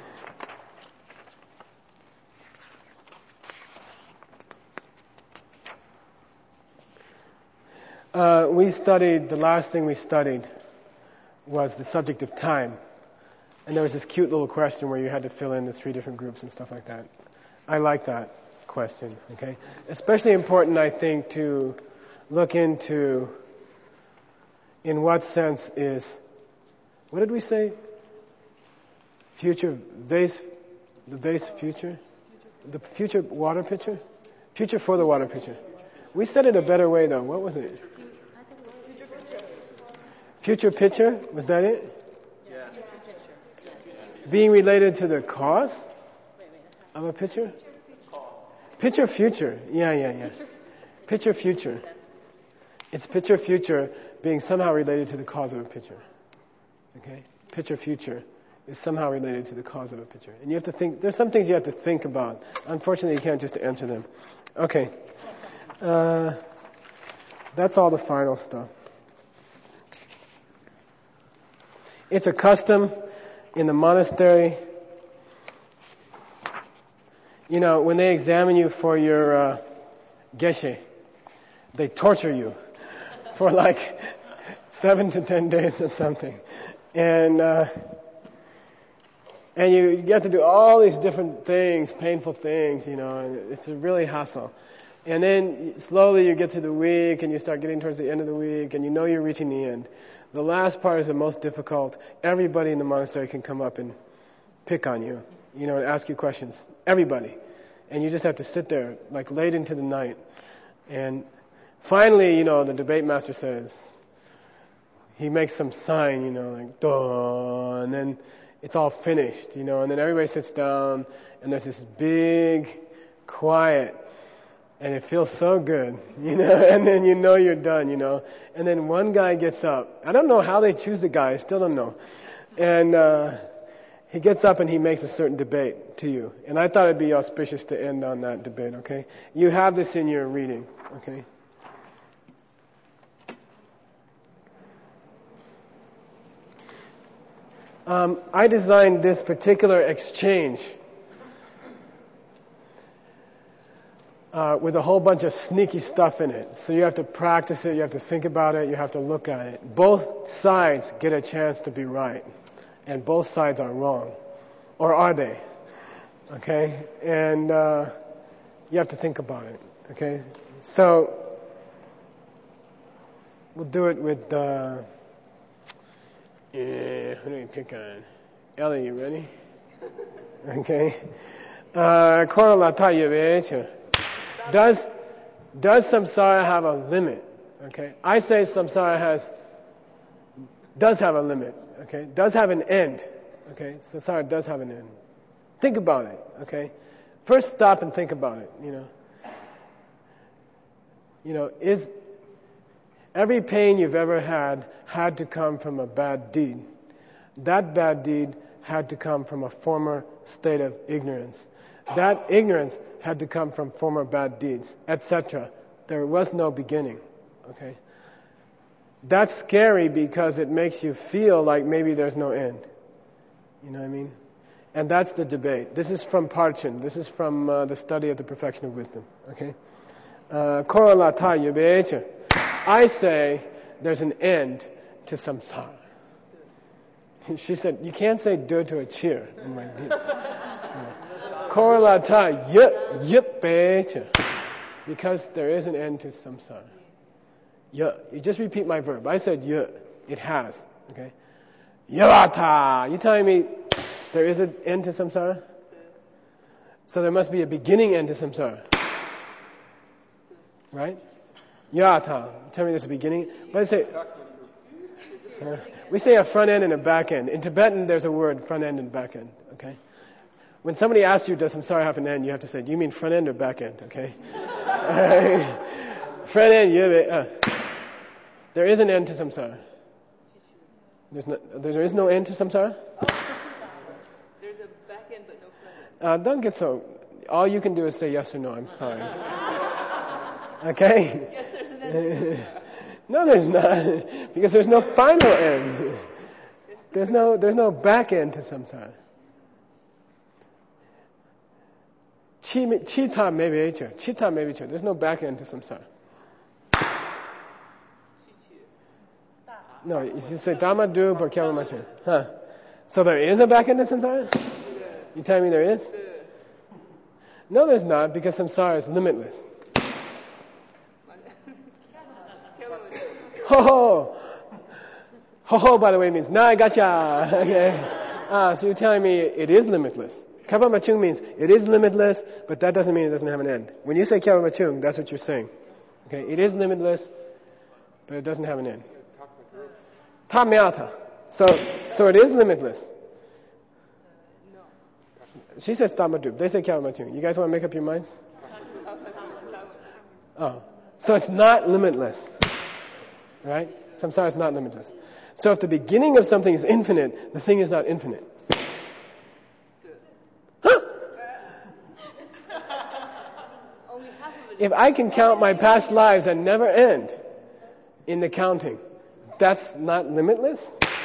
The last thing we studied was the subject of time. And there was this cute little question where you had to fill in the 3 different groups and stuff like that. I like that question, okay? Especially important, I think, to look into in what sense is, what did we say? The base future? The future water pitcher? Future for the water pitcher. We said it a better way though. What was it? Future pitcher? Was that it? Yeah. Being related to the cause of a pitcher? Picture future. Yeah. Picture future. It's picture future being somehow related to the cause of a picture. Okay? Picture future is somehow related to the cause of a picture. And you have to think, there's some things you have to think about. Unfortunately, you can't just answer them. Okay. That's all the final stuff. It's a custom in the monastery. When they examine you for your geshe, they torture you for like 7 to 10 days or something. And you get to do all these different things, painful things, and it's a really hassle. And then slowly you get to the week and you start getting towards the end of the week and you're reaching the end. The last part is the most difficult. Everybody in the monastery can come up and pick on you, and ask you questions. Everybody. And you just have to sit there like late into the night. And finally, the debate master says, he makes some sign, like, duh, and then it's all finished, and then everybody sits down and there's this big quiet. And it feels so good, and then you're done, And then one guy gets up. I don't know how they choose the guy. I still don't know. And he gets up and he makes a certain debate to you. And I thought it'd be auspicious to end on that debate, okay? You have this in your reading, okay? I designed this particular exchange with a whole bunch of sneaky stuff in it. So you have to practice it, you have to think about it, you have to look at it. Both sides get a chance to be right, and both sides are wrong. Or are they? Okay? And you have to think about it. Okay? So, we'll do it with, who do we pick on? Ellie, you ready? Okay? Does samsara have a limit? Okay, I say samsara does have a limit. Okay, does have an end. Okay, samsara does have an end. Think about it. Okay, first stop and think about it. Is every pain you've ever had to come from a bad deed? That bad deed had to come from a former state of ignorance. That ignorance had to come from former bad deeds, etc. There was no beginning. Okay? That's scary because it makes you feel like maybe there's no end. You know what I mean? And that's the debate. This is from Parchin. This is from the study of the perfection of wisdom. Okay? I say there's an end to samsara. She said, you can't say do to a cheer. Because there is an end to samsara. You just repeat my verb. I said it has. Okay? Yavata. You telling me there is an end to samsara? So there must be a beginning end to samsara. Right? Yata. Tell me there's a beginning. But I say, we say a front end and a back end. In Tibetan, there's a word, front end and back end. Okay? When somebody asks you, does samsara have an end? You have to say, do you mean front end or back end? Okay? Front end, there is an end to samsara. There is no end to samsara? There's a back end but no front end. Don't get so... All you can do is say yes or no. I'm sorry. Okay? Yes, there's an end. No, there's not. Because there's no final end. There's no back end to samsara. Chita may be true. Chita may be true. There's no back end to samsara. No, you should say Dhamma Dup or Kyamamachu. Huh? So there is a back end to samsara? You tell me there is? No, there's not, because samsara is limitless. Ho ho! Ho ho, by the way, means na gotcha. Okay. So you're telling me it is limitless. Kyamamachung means it is limitless, but that doesn't mean it doesn't have an end. When you say Kyamamachung, that's what you're saying. Okay, it is limitless, but it doesn't have an end. Tamyata. So it is limitless. No. She says Tamadup. They say Kyamamachung. You guys want to make up your minds? Oh. So it's not limitless. Right? Samsara is not limitless. So if the beginning of something is infinite, the thing is not infinite. Huh? If I can count my past lives and never end in the counting, that's not limitless?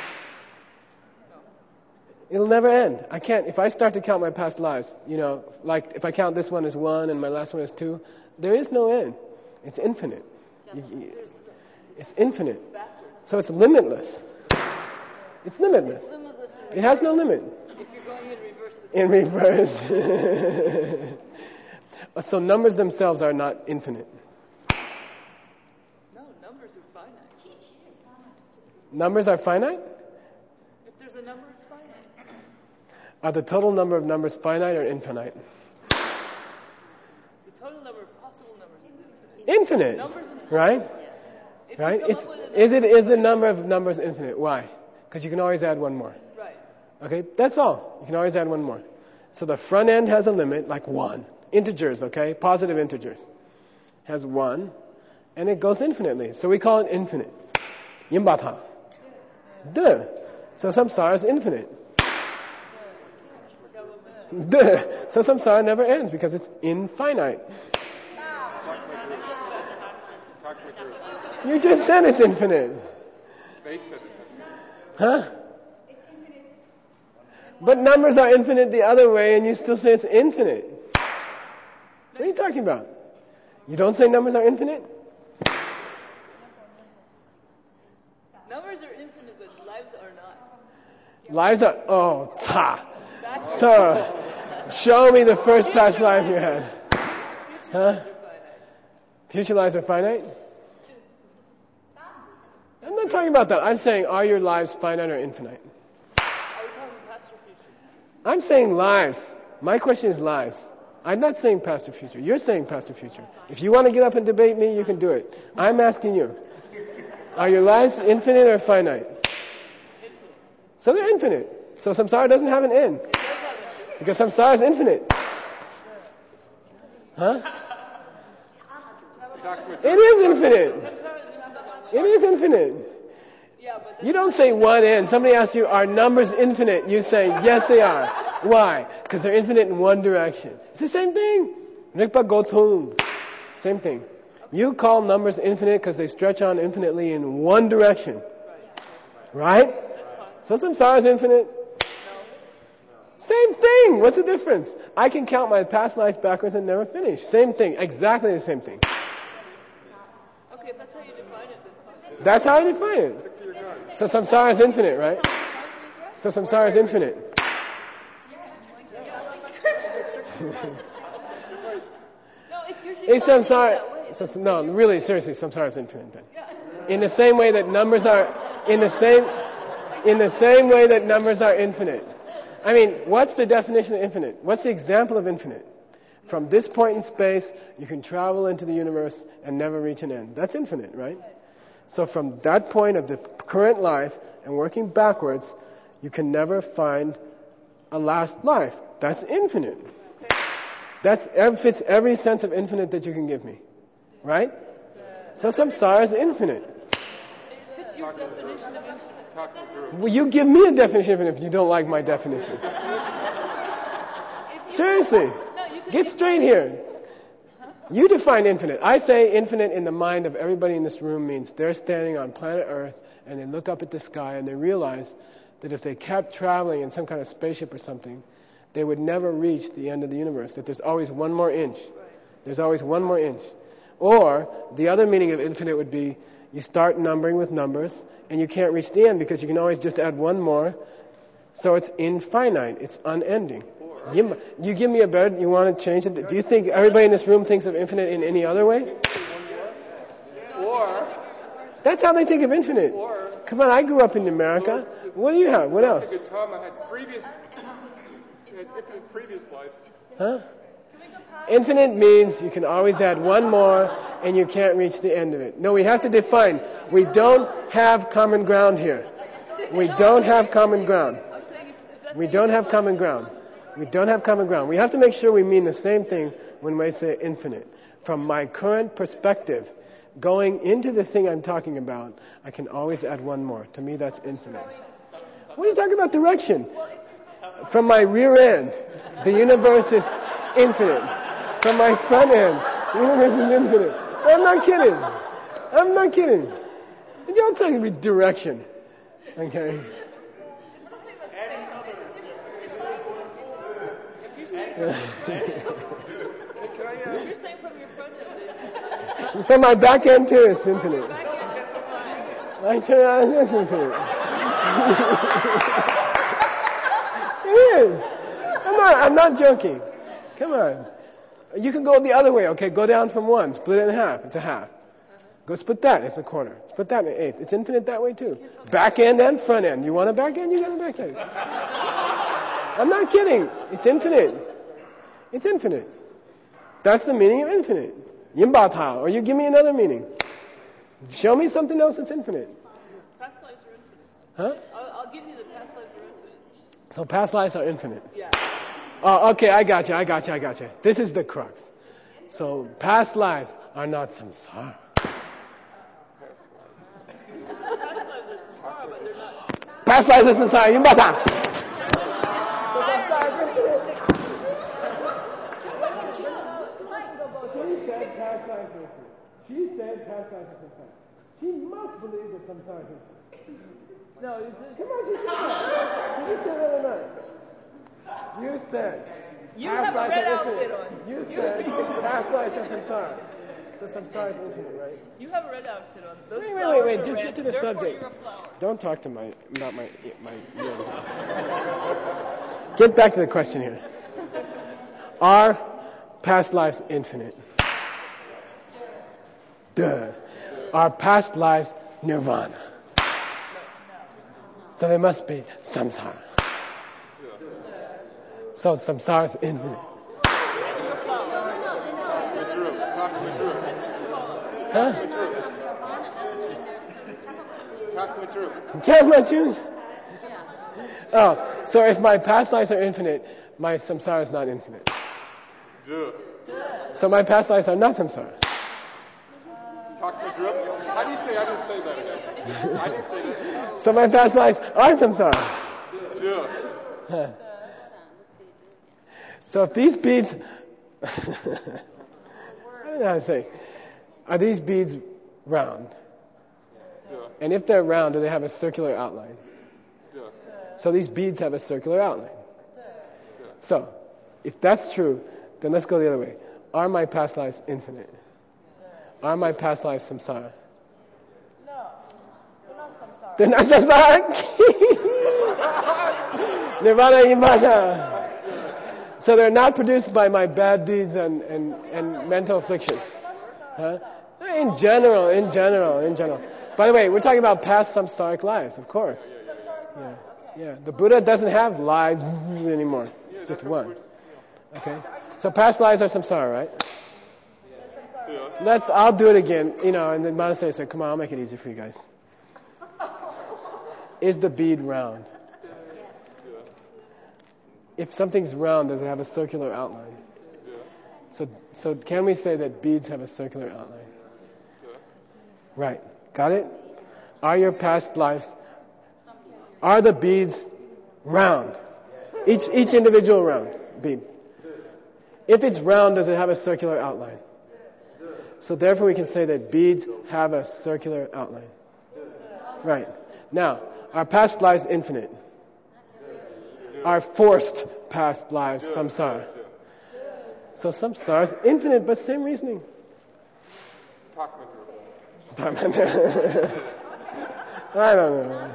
It'll never end. I can't, if I start to count my past lives, like if I count this one as 1 and my last one as 2, there is no end. It's infinite. It's infinite. So it's limitless. It's limitless. It has no limit. If you're going in reverse. In reverse. So numbers themselves are not infinite. No, numbers are finite. Numbers are finite? If there's a number, it's finite. Are the total number of numbers finite or infinite? The total number of possible numbers is infinite. Infinite. Numbers themselves. Right? Right? Is the number of numbers infinite? Why? Because you can always add one more. Right. Okay? That's all. You can always add one more. So the front end has a limit, like 1. Integers, okay? Positive integers. Has 1. And it goes infinitely. So we call it infinite. Yimbata. Duh. So samsara is infinite. Duh. So samsara never ends because it's infinite. You just said it's infinite. They said it's infinite. Huh? But numbers are infinite the other way and you still say it's infinite. What are you talking about? You don't say numbers are infinite? Numbers are infinite, but lives are not. Lives are... Oh, ta. So, show me the first past life you had. Huh? Future lives are finite? I'm not talking about that. I'm saying, are your lives finite or infinite? I'm saying lives. My question is lives. I'm not saying past or future. You're saying past or future. If you want to get up and debate me, you can do it. I'm asking you. Are your lives infinite or finite? So they're infinite. So samsara doesn't have an end. Because samsara is infinite. Huh? It is infinite. It is infinite. You don't say one end. Somebody asks you, are numbers infinite? You say, yes, they are. Why? Because they're infinite in one direction. It's the same thing. Rikpa Gotum. Same thing. You call numbers infinite because they stretch on infinitely in one direction. Right? So samsara is infinite? Same thing. What's the difference? I can count my past lives backwards and never finish. Same thing. Exactly the same thing. Okay, if that's how you define it, then fine. That's how I define it. So samsara is infinite, right? So samsara is infinite. Is samsara? No, really, seriously, samsara is infinite then. In the same way that numbers are, in the same way that numbers are infinite. I mean, what's the definition of infinite? What's the example of infinite? From this point in space, you can travel into the universe and never reach an end. That's infinite, right? So from that point of the current life and working backwards, you can never find a last life. That's infinite. That fits every sense of infinite that you can give me. Right? So samsara is infinite. It fits your definition of infinite. Well, you give me a definition of infinite if you don't like my definition. Seriously. Get straight here. You define infinite. I say infinite in the mind of everybody in this room means they're standing on planet Earth and they look up at the sky and they realize that if they kept traveling in some kind of spaceship or something, they would never reach the end of the universe, that there's always one more inch. There's always one more inch. Or the other meaning of infinite would be you start numbering with numbers and you can't reach the end because you can always just add one more. So it's infinite. It's unending. You give me a better, you want to change it? Do you think everybody in this room thinks of infinite in any other way? Or that's how they think of infinite. Come on, I grew up in America. What do you have? What else? At time I had previous lives. Huh? Infinite means you can always add one more and you can't reach the end of it. No, we have to define. We don't have common ground here. We don't have common ground. We don't have common ground. We don't have common ground. We have to make sure we mean the same thing when we say infinite. From my current perspective, going into the thing I'm talking about, I can always add one more. To me, that's infinite. What are you talking about direction? From my rear end, the universe is infinite. From my front end, the universe is infinite. I'm not kidding. I'm not kidding. You're talking about direction. Okay? You're saying from your front end. From my back end too, it's infinite. I turn out, it's infinite. It is. I'm not joking. Come on. You can go the other way, okay? Go down from one, split it in half. It's a half. Go split that, it's a quarter. Split that in an eighth. It's infinite that way too. Back end and front end. You want a back end? You got a back end. I'm not kidding. It's infinite. It's infinite. That's the meaning of infinite. Yinba Tao. Or you give me another meaning. Show me something else that's infinite. Past lives are infinite. Huh? I'll give you the past lives are infinite. So past lives are infinite. Yeah. Oh, okay, I got you. This is the crux. So past lives are not samsara. Past lives are samsara, but they're not. Past lives are samsara. Yinba Tao. She said past lives are samsara. She must believe that samsara is infinite. No, come on, she said that. Did you say that or not? You said you have a red outfit on. You said past lives are samsara. So samsara is infinite, right? You have a red outfit on. Those wait. Just red. Get to the subject. You're a flower. Don't talk to about my. Get back to the question here. Are past lives infinite? Duh. Are past lives nirvana? So they must be samsara. So samsara is infinite. Huh? Kathmandu? Oh, so if my past lives are infinite, my samsara is not infinite. So my past lives are not samsara. How do you say I didn't say that again? I didn't say that. So my past lives are samsara. Yeah. So if these beads, I don't know how to say. Are these beads round? Yeah. And if they're round, do they have a circular outline? Yeah. So these beads have a circular outline. Yeah. So, if that's true, then let's go the other way. Are my past lives infinite? Are my past lives samsara? No, they're not samsara. They're not samsara? Nirvana Imana. So they're not produced by my bad deeds and mental afflictions. Huh? In general. By the way, we're talking about past samsaric lives, of course. Yeah. The Buddha doesn't have lives anymore. It's just one. Okay. So past lives are samsara, right? I'll do it again, and the monastery said, come on, I'll make it easy for you guys. Is the bead round? If something's round, does it have a circular outline? So can we say that beads have a circular outline? Right. Got it? Are your past lives, are the beads round? Each individual round bead. If it's round, does it have a circular outline? So therefore we can say that beads have a circular outline. Right. Now, are past lives infinite? Are forced past lives samsara? So samsara is infinite, but same reasoning. I don't know.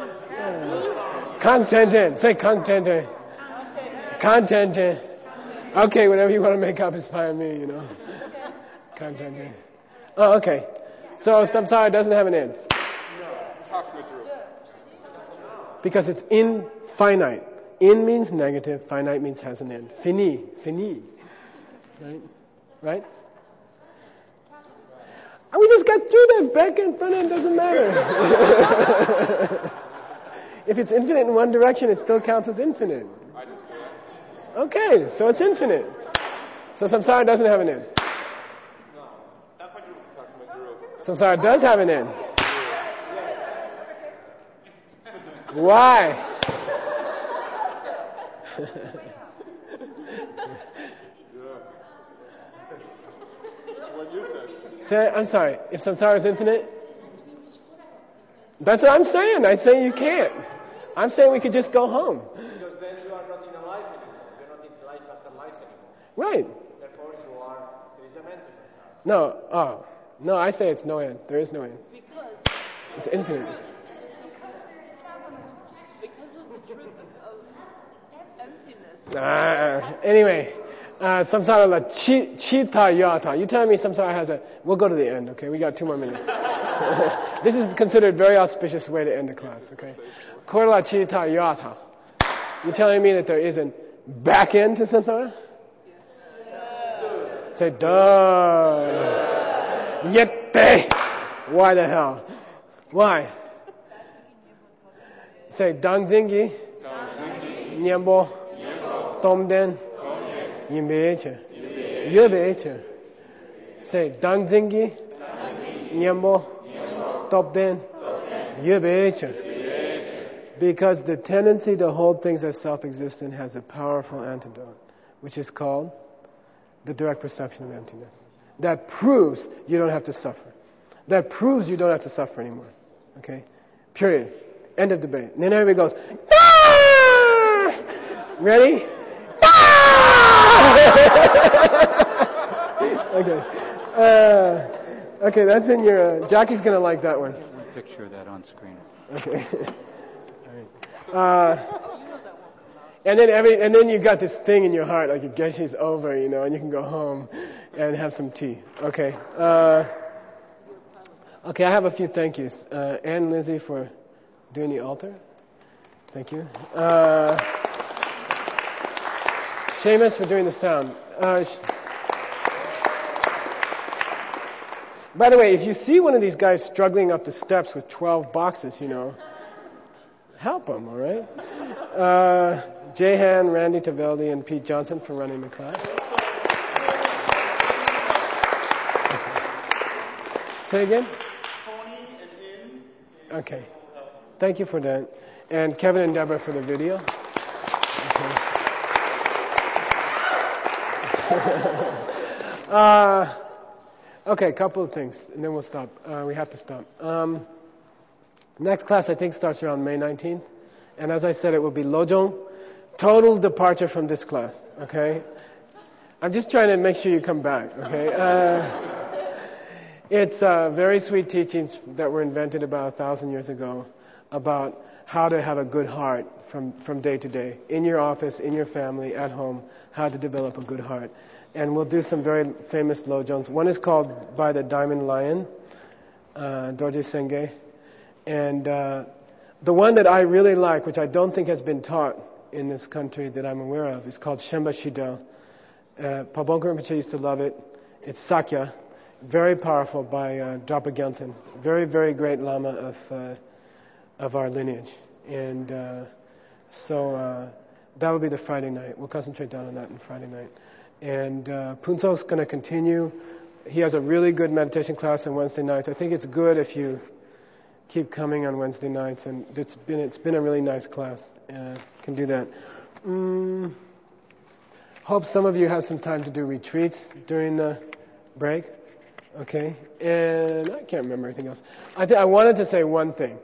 Contented. Say contented. Contented. Okay, whatever you want to make up is fine with me, Contented. Oh, okay. So samsara doesn't have an end. Because it's infinite. In means negative, finite means has an end. Fini. Right? And we just got through that. Back and front end doesn't matter. If it's infinite in one direction, it still counts as infinite. Okay, so it's infinite. So samsara doesn't have an end. Samsara does have an end. Why? Say, I'm sorry, if samsara is infinite? That's what I'm saying. I say you can't. I'm saying we could just go home. Because then you are not in a life anymore. You're not in life after life anymore. Right. Therefore there is an end to samsara. No, I say it's no end. There is no end. It's infinite. Because of the truth of emptiness. Anyway, samsara la chita yata. You tell me samsara has a... We'll go to the end, okay? We got 2 more minutes. This is considered a very auspicious way to end the class, okay? Korla chita yata. You telling me that there is a back end to samsara? Say, duh. Yette. Why the hell? Why? Say, dangzingi. Nyambo. Tomden. Yimbeche. Yubeche. Say, dangzingi. Nyambo. Topden. Yubeche. Because the tendency to hold things as self-existent has a powerful antidote, which is called the direct perception of emptiness. That proves you don't have to suffer. That proves you don't have to suffer anymore. Okay? Period. End of debate. And then everybody goes, ah! Ready? Ah! Okay, that's in your... Jackie's going to like that one. Picture that on screen. Okay. All right. And then you got this thing in your heart, like your geshe's over, and you can go home and have some tea. Okay. Okay, I have a few thank yous. Ann Lizzie for doing the altar. Thank you. Seamus for doing the sound. By the way, if you see one of these guys struggling up the steps with 12 boxes, help them, all right? Jehan, Randy Taveldi, and Pete Johnson for running the class. Say again? Okay. Thank you for that. And Kevin and Deborah for the video. Okay. Okay, a couple of things, and then we'll stop. We have to stop. Next class, I think, starts around May 19th. And as I said, it will be Lojong. Total departure from this class, okay? I'm just trying to make sure you come back, okay? It's very sweet teachings that were invented about 1,000 years ago about how to have a good heart from day to day. In your office, in your family, at home, how to develop a good heart. And we'll do some very famous Lojongs. One is called By the Diamond Lion, Dorje Senge. And the one that I really like, which I don't think has been taught in this country that I'm aware of, is called Shenpa Shidel. Pabongka Rinpoche used to love it. It's Sakya, very powerful by Drapa Gyaltsen. Very, very great Lama of our lineage. And so that'll be the Friday night. We'll concentrate down on that on Friday night. And Punsok's going to continue. He has a really good meditation class on Wednesday nights. I think it's good if you keep coming on Wednesday nights, and it's been a really nice class. Can do that. Hope some of you have some time to do retreats during the break. Okay, and I can't remember anything else. I wanted to say one thing.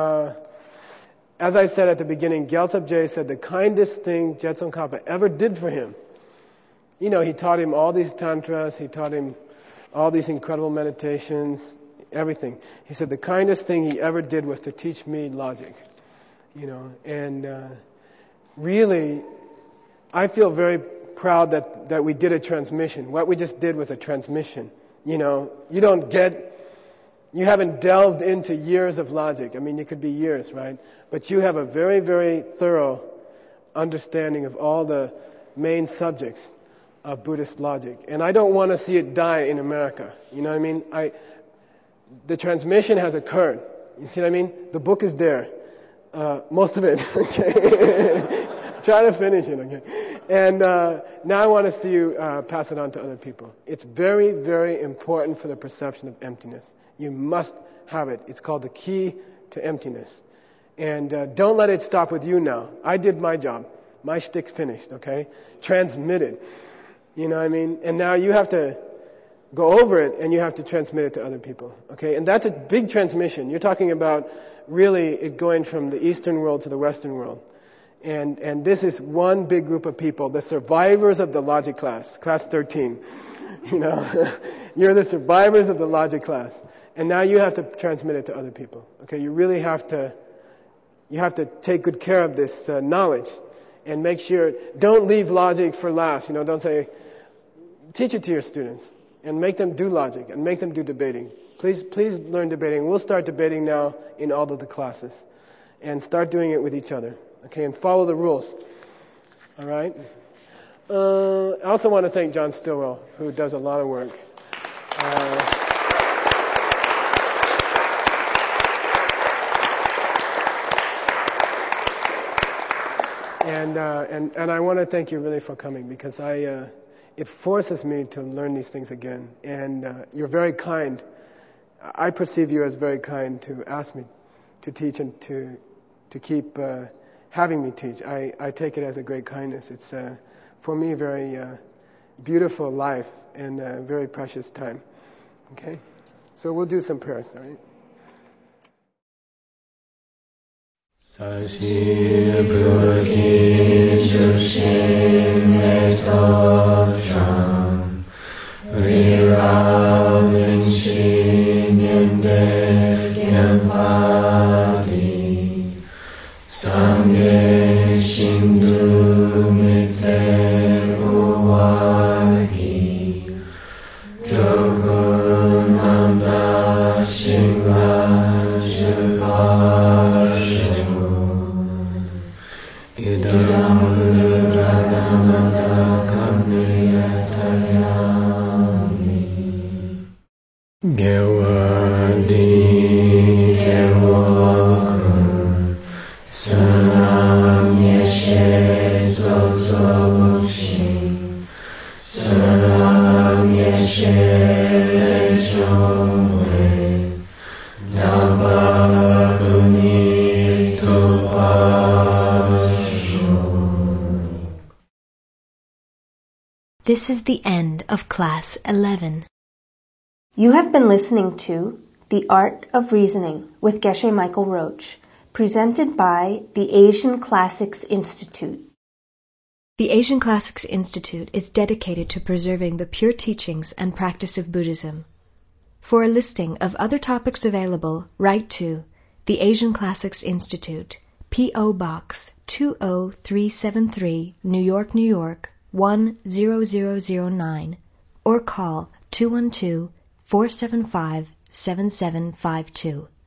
As I said at the beginning, Gyaltsab Je said the kindest thing Jetsun Kappa ever did for him. You know, he taught him all these tantras, he taught him all these incredible meditations, everything. He said the kindest thing he ever did was to teach me logic. You know, and really, I feel very proud that we did a transmission. What we just did was a transmission. You know, you haven't delved into years of logic. I mean, it could be years, right? But you have a very, very thorough understanding of all the main subjects of Buddhist logic. And I don't want to see it die in America. You know what I mean? The transmission has occurred. You see what I mean? The book is there. Most of it, okay? Try to finish it, okay? And now I want to see you pass it on to other people. It's very, very important for the perception of emptiness. You must have it. It's called the key to emptiness. And don't let it stop with you now. I did my job. My shtick's finished, okay? Transmitted. You know what I mean? And now you have to go over it and you have to transmit it to other people, okay? And that's a big transmission. You're talking about really it going from the Eastern world to the Western world. And this is one big group of people, the survivors of the logic class 13. You know, you're the survivors of the logic class. And now you have to transmit it to other people. Okay, you really have to take good care of this knowledge and make sure, don't leave logic for last. You know, don't say, teach it to your students and make them do logic and make them do debating. Please learn debating. We'll start debating now in all of the classes and start doing it with each other. Okay, and follow the rules. All right? I also want to thank John Stillwell, who does a lot of work. And I want to thank you really for coming, because it forces me to learn these things again. And you're very kind. I perceive you as very kind to ask me to teach and to keep having me teach. I take it as a great kindness. It's for me a very beautiful life and a very precious time. Okay? So we'll do some prayers, all right? Sashi Buddhi Jushin Metotram Riravin Shin Yende Gyempati Sangye Shindu Mite Uwagi Jogunamda Shingla Jivashu Idam Radhamada Kamniyatayami Gewadi Gewakun Sanam Yeshe Sosobukshin Sanam Yeshe Lechome Damba Bunito This is the end of Class 11. You have been listening to The Art of Reasoning with Geshe Michael Roach, presented by the Asian Classics Institute. The Asian Classics Institute is dedicated to preserving the pure teachings and practice of Buddhism. For a listing of other topics available, write to the Asian Classics Institute, P.O. Box 20373, New York, New York 10009, or call 212-475-7752.